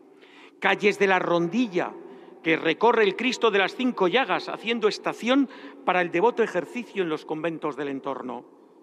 Calles de la Rondilla, que recorre el Cristo de las Cinco Llagas, haciendo estación para el devoto ejercicio en los conventos del entorno.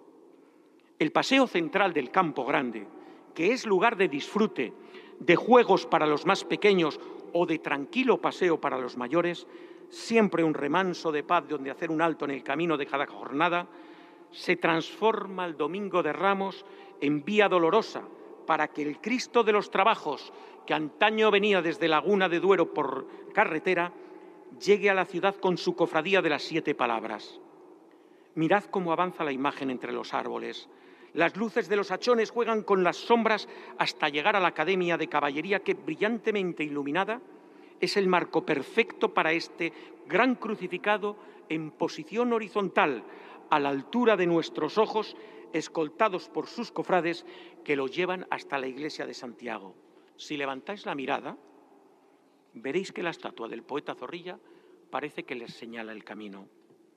El paseo central del Campo Grande, que es lugar de disfrute, de juegos para los más pequeños o de tranquilo paseo para los mayores, siempre un remanso de paz donde hacer un alto en el camino de cada jornada, se transforma el Domingo de Ramos en vía dolorosa para que el Cristo de los Trabajos, que antaño venía desde Laguna de Duero por carretera, llegue a la ciudad con su cofradía de las siete palabras. Mirad cómo avanza la imagen entre los árboles. Las luces de los hachones juegan con las sombras hasta llegar a la Academia de Caballería que, brillantemente iluminada, es el marco perfecto para este gran crucificado en posición horizontal, a la altura de nuestros ojos, escoltados por sus cofrades que lo llevan hasta la iglesia de Santiago. Si levantáis la mirada, veréis que la estatua del poeta Zorrilla parece que les señala el camino.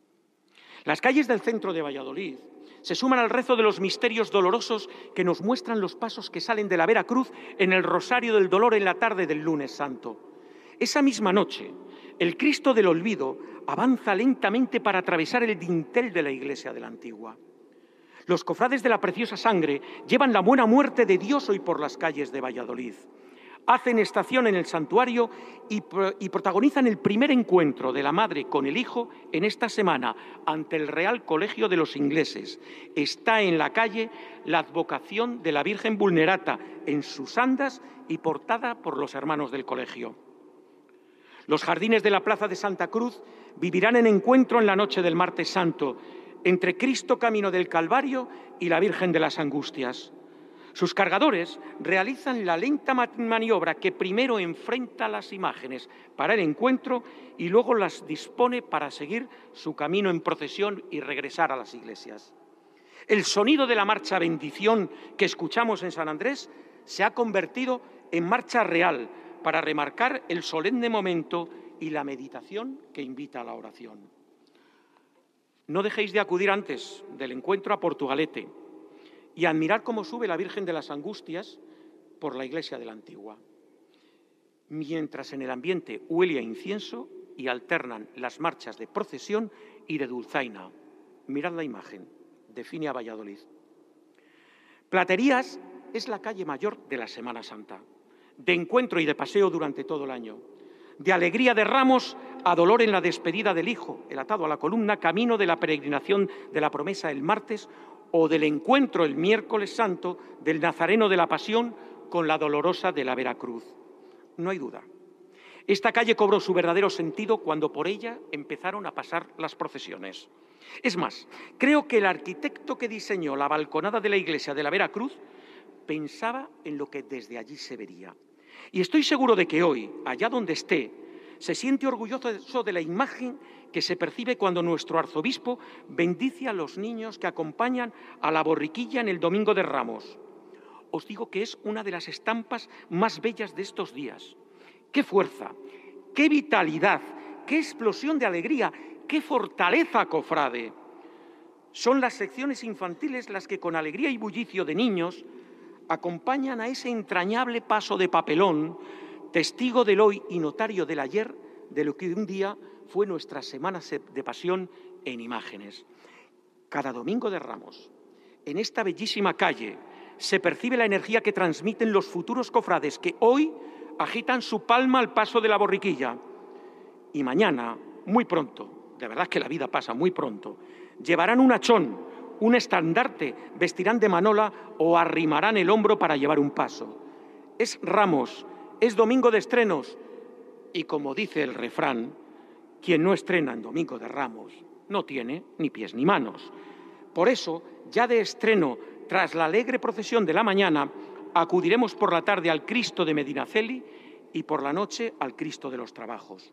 Las calles del centro de Valladolid se suman al rezo de los misterios dolorosos que nos muestran los pasos que salen de la Vera Cruz en el Rosario del Dolor en la tarde del Lunes Santo. Esa misma noche, el Cristo del Olvido avanza lentamente para atravesar el dintel de la iglesia de la Antigua. Los cofrades de la Preciosa Sangre llevan la buena muerte de Dios hoy por las calles de Valladolid. Hacen estación en el santuario y, y protagonizan el primer encuentro de la Madre con el Hijo en esta semana ante el Real Colegio de los Ingleses. Está en la calle la advocación de la Virgen Vulnerata en sus andas y portada por los hermanos del colegio. Los jardines de la Plaza de Santa Cruz vivirán en encuentro en la noche del Martes Santo entre Cristo Camino del Calvario y la Virgen de las Angustias. Sus cargadores realizan la lenta maniobra que primero enfrenta las imágenes para el encuentro y luego las dispone para seguir su camino en procesión y regresar a las iglesias. El sonido de la marcha Bendición que escuchamos en San Andrés se ha convertido en marcha real para remarcar el solemne momento y la meditación que invita a la oración. No dejéis de acudir antes del encuentro a Portugalete y admirar cómo sube la Virgen de las Angustias por la iglesia de la Antigua, mientras en el ambiente huele a incienso y alternan las marchas de procesión y de dulzaina. Mirad la imagen, define a Valladolid. Platerías es la calle mayor de la Semana Santa, de encuentro y de paseo durante todo el año, de alegría de Ramos a dolor en la despedida del Hijo, el atado a la columna, camino de la peregrinación de la promesa el martes, o del encuentro el miércoles santo del Nazareno de la Pasión con la dolorosa de la Vera Cruz. No hay duda. Esta calle cobró su verdadero sentido cuando por ella empezaron a pasar las procesiones. Es más, creo que el arquitecto que diseñó la balconada de la iglesia de la Vera Cruz pensaba en lo que desde allí se vería. Y estoy seguro de que hoy, allá donde esté, se siente orgulloso de la imagen que se percibe cuando nuestro arzobispo bendice a los niños que acompañan a la borriquilla en el Domingo de Ramos. Os digo que es una de las estampas más bellas de estos días. ¡Qué fuerza! ¡Qué vitalidad! ¡Qué explosión de alegría! ¡Qué fortaleza, cofrade! Son las secciones infantiles las que con alegría y bullicio de niños acompañan a ese entrañable paso de papelón, testigo del hoy y notario del ayer, de lo que un día fue nuestra Semana de Pasión en imágenes. Cada Domingo de Ramos, en esta bellísima calle, se percibe la energía que transmiten los futuros cofrades que hoy agitan su palma al paso de la borriquilla. Y mañana, muy pronto, de verdad que la vida pasa muy pronto, llevarán un hachón, un estandarte, vestirán de manola o arrimarán el hombro para llevar un paso. Es Ramos, es Domingo de Estrenos y, como dice el refrán, quien no estrena en Domingo de Ramos no tiene ni pies ni manos. Por eso, ya de estreno, tras la alegre procesión de la mañana, acudiremos por la tarde al Cristo de Medinaceli y por la noche al Cristo de los Trabajos.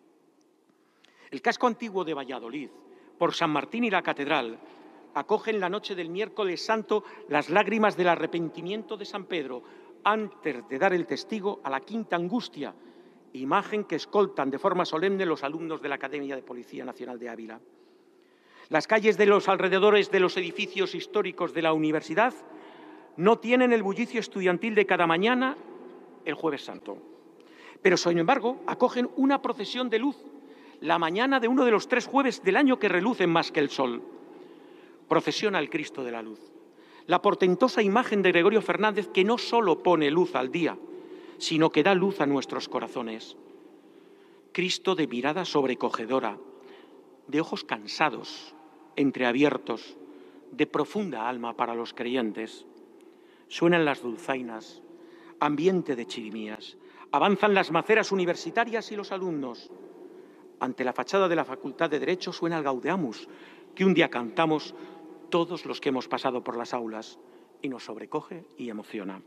El casco antiguo de Valladolid, por San Martín y la Catedral, acogen la noche del miércoles santo las lágrimas del arrepentimiento de San Pedro antes de dar el testigo a la quinta angustia, imagen que escoltan de forma solemne los alumnos de la Academia de Policía Nacional de Ávila. Las calles de los alrededores de los edificios históricos de la universidad no tienen el bullicio estudiantil de cada mañana el Jueves Santo, pero sin embargo acogen una procesión de luz la mañana de uno de los tres jueves del año que relucen más que el sol. Procesiona el Cristo de la Luz, la portentosa imagen de Gregorio Fernández que no solo pone luz al día, sino que da luz a nuestros corazones. Cristo de mirada sobrecogedora, de ojos cansados, entreabiertos, de profunda alma para los creyentes. Suenan las dulzainas, ambiente de chirimías, avanzan las maceras universitarias y los alumnos. Ante la fachada de la Facultad de Derecho suena el Gaudeamus, que un día cantamos todos los que hemos pasado por las aulas, y nos sobrecoge y emociona.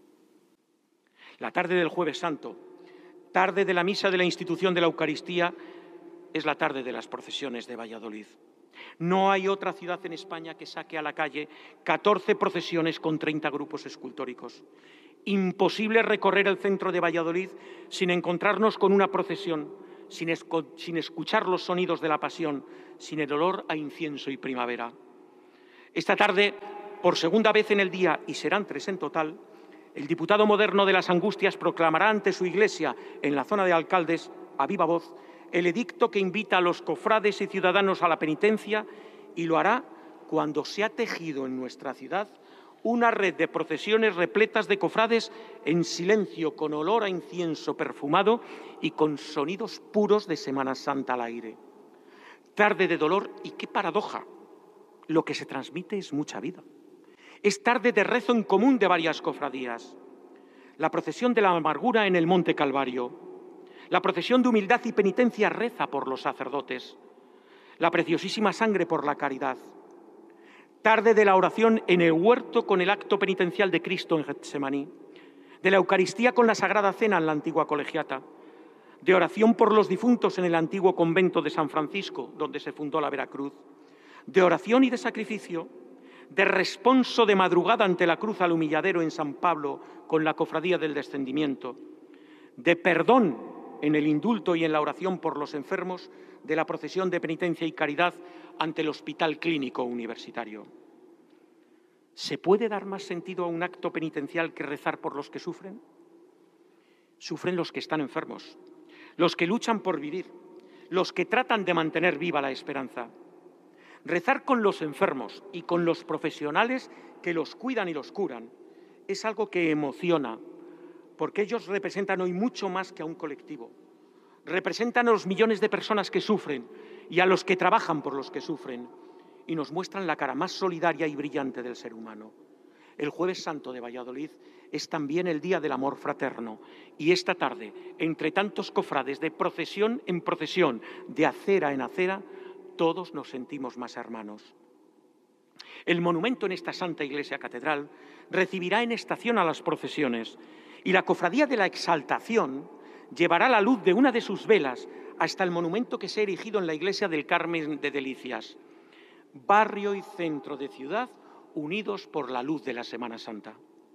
La tarde del Jueves Santo, tarde de la misa de la institución de la Eucaristía, es la tarde de las procesiones de Valladolid. No hay otra ciudad en España que saque a la calle catorce procesiones con treinta grupos escultóricos. Imposible recorrer el centro de Valladolid sin encontrarnos con una procesión, sin, sin escuchar los sonidos de la pasión, sin el olor a incienso y primavera. Esta tarde, por segunda vez en el día, y serán tres en total, el diputado moderno de las Angustias proclamará ante su iglesia, en la zona de Alcaldes, a viva voz, el edicto que invita a los cofrades y ciudadanos a la penitencia, y lo hará cuando se ha tejido en nuestra ciudad una red de procesiones repletas de cofrades en silencio, con olor a incienso perfumado y con sonidos puros de Semana Santa al aire. Tarde de dolor, y qué paradoja, lo que se transmite es mucha vida. Es tarde de rezo en común de varias cofradías. La procesión de la amargura en el Monte Calvario. La procesión de humildad y penitencia reza por los sacerdotes. La preciosísima sangre por la caridad. Tarde de la oración en el huerto con el acto penitencial de Cristo en Getsemaní. De la Eucaristía con la Sagrada Cena en la antigua colegiata. De oración por los difuntos en el antiguo convento de San Francisco, donde se fundó la Veracruz. De oración y de sacrificio. De responso de madrugada ante la cruz al humilladero en San Pablo con la cofradía del descendimiento. De perdón en el indulto y en la oración por los enfermos de la procesión de penitencia y caridad ante el Hospital Clínico Universitario. ¿Se puede dar más sentido a un acto penitencial que rezar por los que sufren? Sufren los que están enfermos, los que luchan por vivir, los que tratan de mantener viva la esperanza. Rezar con los enfermos y con los profesionales que los cuidan y los curan es algo que emociona, porque ellos representan hoy mucho más que a un colectivo. Representan a los millones de personas que sufren y a los que trabajan por los que sufren, y nos muestran la cara más solidaria y brillante del ser humano. El Jueves Santo de Valladolid es también el día del amor fraterno, y esta tarde, entre tantos cofrades de procesión en procesión, de acera en acera, todos nos sentimos más hermanos. El monumento en esta Santa Iglesia Catedral recibirá en estación a las procesiones, y la Cofradía de la Exaltación llevará la luz de una de sus velas hasta el monumento que se ha erigido en la Iglesia del Carmen de Delicias. Barrio y centro de ciudad unidos por la luz de la Semana Santa.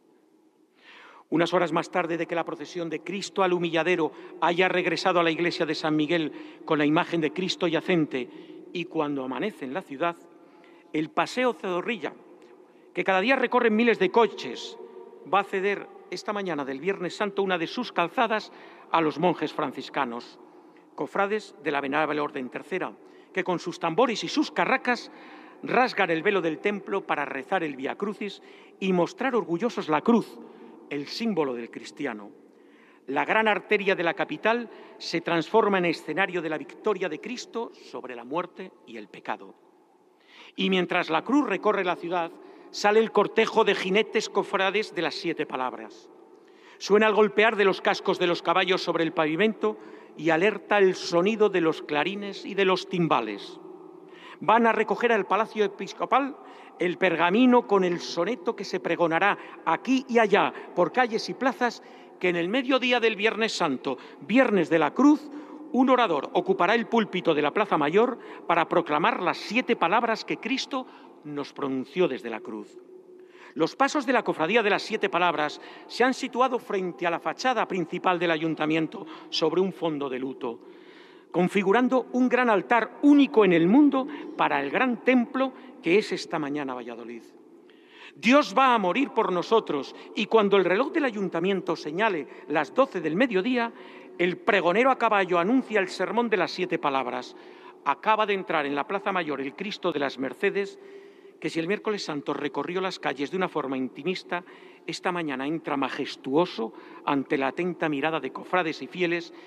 Unas horas más tarde de que la procesión de Cristo al Humilladero haya regresado a la iglesia de San Miguel con la imagen de Cristo yacente, y cuando amanece en la ciudad, el Paseo Cedorrilla, que cada día recorren miles de coches, va a ceder esta mañana del Viernes Santo una de sus calzadas a los monjes franciscanos, cofrades de la Venerable Orden Tercera, que con sus tambores y sus carracas rasgan el velo del templo para rezar el Vía Crucis y mostrar orgullosos la cruz, el símbolo del cristiano. La gran arteria de la capital se transforma en escenario de la victoria de Cristo sobre la muerte y el pecado. Y mientras la cruz recorre la ciudad, sale el cortejo de jinetes cofrades de las siete palabras. Suena el golpear de los cascos de los caballos sobre el pavimento y alerta el sonido de los clarines y de los timbales. Van a recoger al Palacio Episcopal el pergamino con el soneto que se pregonará aquí y allá por calles y plazas, que en el mediodía del Viernes Santo, Viernes de la Cruz, un orador ocupará el púlpito de la Plaza Mayor para proclamar las siete palabras que Cristo nos pronunció desde la cruz. Los pasos de la Cofradía de las Siete Palabras se han situado frente a la fachada principal del Ayuntamiento sobre un fondo de luto, configurando un gran altar único en el mundo para el gran templo que es esta mañana Valladolid. Dios va a morir por nosotros, y cuando el reloj del Ayuntamiento señale las doce del mediodía, el pregonero a caballo anuncia el sermón de las siete palabras. Acaba de entrar en la Plaza Mayor el Cristo de las Mercedes, que si el miércoles santo recorrió las calles de una forma intimista, esta mañana entra majestuoso ante la atenta mirada de cofrades y fieles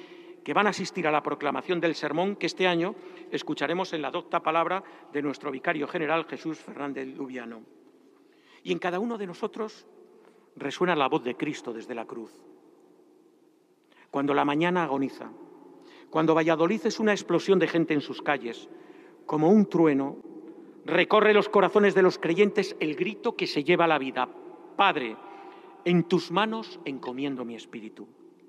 que van a asistir a la proclamación del sermón que este año escucharemos en la docta palabra de nuestro vicario general Jesús Fernández Lubiano. Y en cada uno de nosotros resuena la voz de Cristo desde la cruz. Cuando la mañana agoniza, cuando Valladolid es una explosión de gente en sus calles, como un trueno, recorre los corazones de los creyentes el grito que se lleva la vida. Padre, en tus manos encomiendo mi espíritu.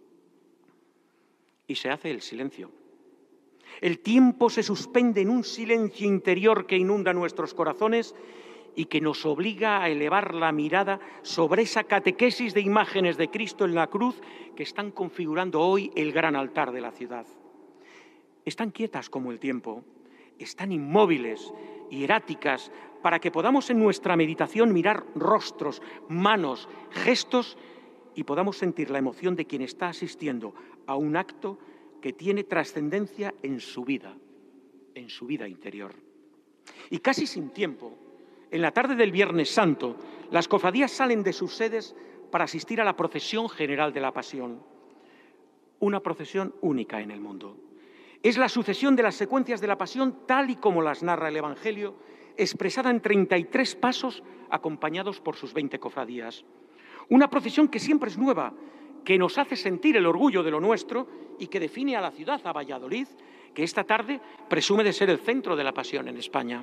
Y se hace el silencio. El tiempo se suspende en un silencio interior que inunda nuestros corazones y que nos obliga a elevar la mirada sobre esa catequesis de imágenes de Cristo en la cruz que están configurando hoy el gran altar de la ciudad. Están quietas como el tiempo, están inmóviles y eráticas para que podamos en nuestra meditación mirar rostros, manos, gestos y podamos sentir la emoción de quien está asistiendo a un acto que tiene trascendencia en su vida, en su vida interior. Y casi sin tiempo, en la tarde del Viernes Santo, las cofradías salen de sus sedes para asistir a la procesión general de la Pasión. Una procesión única en el mundo. Es la sucesión de las secuencias de la Pasión tal y como las narra el Evangelio, expresada en treinta y tres pasos acompañados por sus veinte cofradías. Una procesión que siempre es nueva, que nos hace sentir el orgullo de lo nuestro y que define a la ciudad, a Valladolid, que esta tarde presume de ser el centro de la Pasión en España.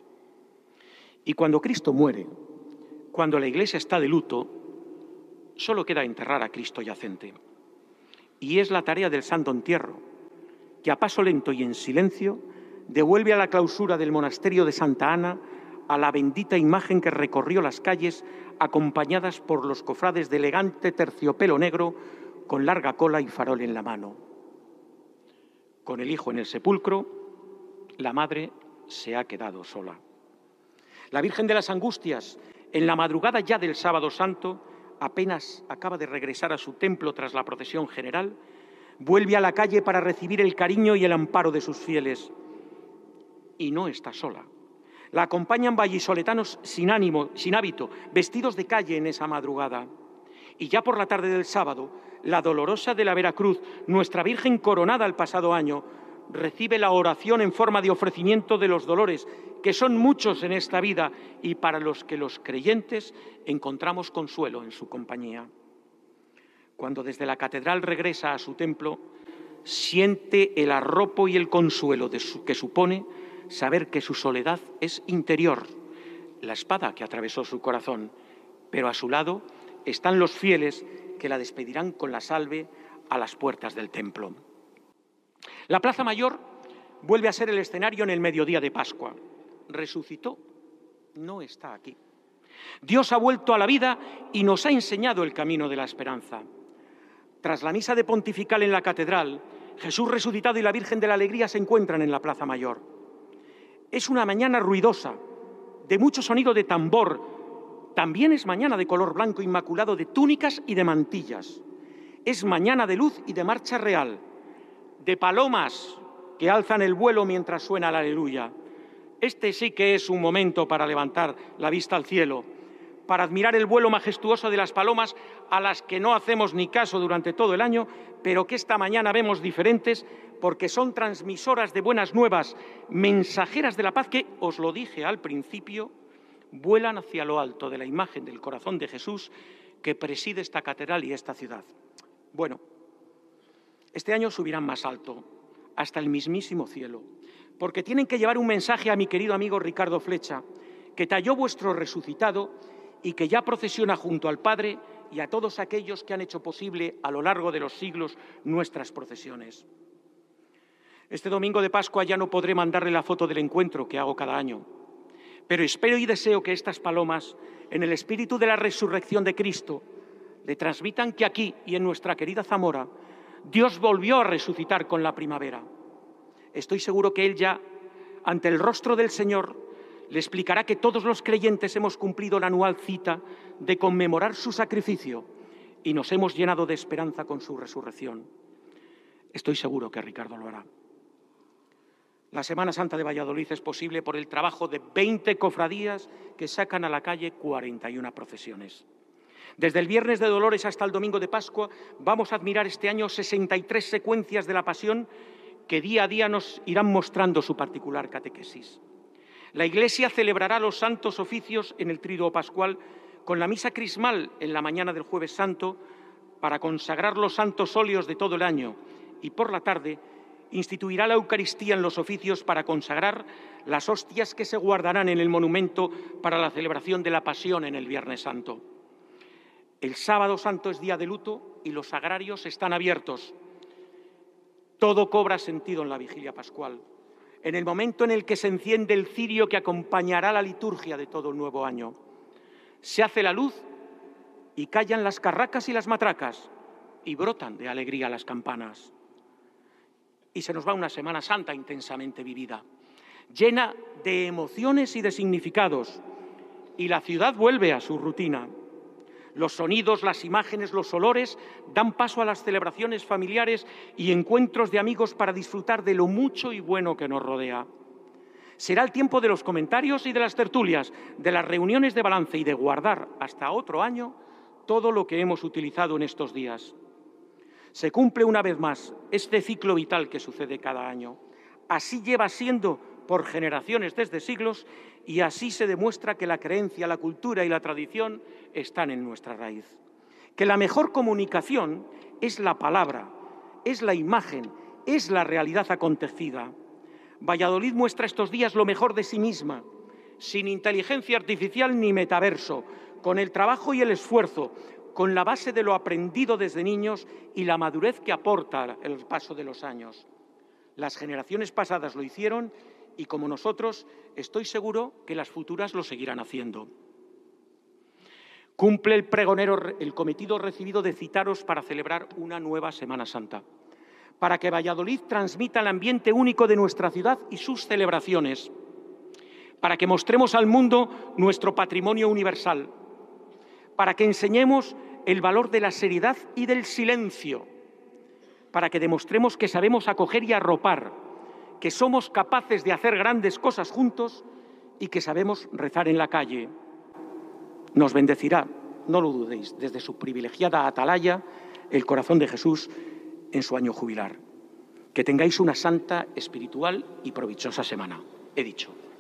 Y cuando Cristo muere, cuando la Iglesia está de luto, solo queda enterrar a Cristo yacente. Y es la tarea del Santo Entierro, que a paso lento y en silencio devuelve a la clausura del monasterio de Santa Ana a la bendita imagen que recorrió las calles acompañadas por los cofrades de elegante terciopelo negro con larga cola y farol en la mano. Con el hijo en el sepulcro, la madre se ha quedado sola. La Virgen de las Angustias, en la madrugada ya del Sábado Santo, apenas acaba de regresar a su templo tras la procesión general, vuelve a la calle para recibir el cariño y el amparo de sus fieles. Y no está sola. La acompañan vallisoletanos sin ánimo, sin hábito, vestidos de calle en esa madrugada. Y ya por la tarde del sábado, la Dolorosa de la Veracruz, nuestra Virgen coronada el pasado año, recibe la oración en forma de ofrecimiento de los dolores, que son muchos en esta vida y para los que los creyentes encontramos consuelo en su compañía. Cuando desde la catedral regresa a su templo, siente el arropo y el consuelo de su, que supone saber que su soledad es interior, la espada que atravesó su corazón, pero a su lado están los fieles que la despedirán con la salve a las puertas del templo. La Plaza Mayor vuelve a ser el escenario en el mediodía de Pascua. Resucitó, no está aquí. Dios ha vuelto a la vida y nos ha enseñado el camino de la esperanza. Tras la misa de pontifical en la catedral, Jesús resucitado y la Virgen de la Alegría se encuentran en la Plaza Mayor. Es una mañana ruidosa, de mucho sonido de tambor. También es mañana de color blanco inmaculado de túnicas y de mantillas. Es mañana de luz y de marcha real, de palomas que alzan el vuelo mientras suena el aleluya. Este sí que es un momento para levantar la vista al cielo, para admirar el vuelo majestuoso de las palomas a las que no hacemos ni caso durante todo el año, pero que esta mañana vemos diferentes porque son transmisoras de buenas nuevas, mensajeras de la paz que, os lo dije al principio, vuelan hacia lo alto de la imagen del corazón de Jesús que preside esta catedral y esta ciudad. Bueno, este año subirán más alto, hasta el mismísimo cielo, porque tienen que llevar un mensaje a mi querido amigo Ricardo Flecha, que talló vuestro resucitado y que ya procesiona junto al Padre y a todos aquellos que han hecho posible a lo largo de los siglos nuestras procesiones. Este domingo de Pascua ya no podré mandarle la foto del encuentro que hago cada año, pero espero y deseo que estas palomas, en el espíritu de la resurrección de Cristo, le transmitan que aquí y en nuestra querida Zamora, Dios volvió a resucitar con la primavera. Estoy seguro que Él ya, ante el rostro del Señor, le explicará que todos los creyentes hemos cumplido la anual cita de conmemorar su sacrificio y nos hemos llenado de esperanza con su resurrección. Estoy seguro que Ricardo lo hará. La Semana Santa de Valladolid es posible por el trabajo de veinte cofradías que sacan a la calle cuarenta y una procesiones. Desde el Viernes de Dolores hasta el Domingo de Pascua vamos a admirar este año sesenta y tres secuencias de la Pasión que día a día nos irán mostrando su particular catequesis. La Iglesia celebrará los santos oficios en el Tríduo Pascual con la misa crismal en la mañana del Jueves Santo para consagrar los santos óleos de todo el año y por la tarde instituirá la Eucaristía en los oficios para consagrar las hostias que se guardarán en el monumento para la celebración de la Pasión en el Viernes Santo. El Sábado Santo es día de luto y los sagrarios están abiertos. Todo cobra sentido en la vigilia pascual, en el momento en el que se enciende el cirio que acompañará la liturgia de todo el nuevo año. Se hace la luz y callan las carracas y las matracas y brotan de alegría las campanas. Y se nos va una Semana Santa intensamente vivida, llena de emociones y de significados, y la ciudad vuelve a su rutina. Los sonidos, las imágenes, los olores dan paso a las celebraciones familiares y encuentros de amigos para disfrutar de lo mucho y bueno que nos rodea. Será el tiempo de los comentarios y de las tertulias, de las reuniones de balance y de guardar hasta otro año todo lo que hemos utilizado en estos días. Se cumple una vez más este ciclo vital que sucede cada año. Así lleva siendo por generaciones desde siglos y así se demuestra que la creencia, la cultura y la tradición están en nuestra raíz. Que la mejor comunicación es la palabra, es la imagen, es la realidad acontecida. Valladolid muestra estos días lo mejor de sí misma, sin inteligencia artificial ni metaverso, con el trabajo y el esfuerzo, con la base de lo aprendido desde niños y la madurez que aporta el paso de los años. Las generaciones pasadas lo hicieron y, como nosotros, estoy seguro que las futuras lo seguirán haciendo. Cumple el pregonero el cometido recibido de citaros para celebrar una nueva Semana Santa, para que Valladolid transmita el ambiente único de nuestra ciudad y sus celebraciones, para que mostremos al mundo nuestro patrimonio universal, para que enseñemos el valor de la seriedad y del silencio, para que demostremos que sabemos acoger y arropar, que somos capaces de hacer grandes cosas juntos y que sabemos rezar en la calle. Nos bendecirá, no lo dudéis, desde su privilegiada atalaya, el corazón de Jesús en su año jubilar. Que tengáis una santa, espiritual y provechosa semana. He dicho.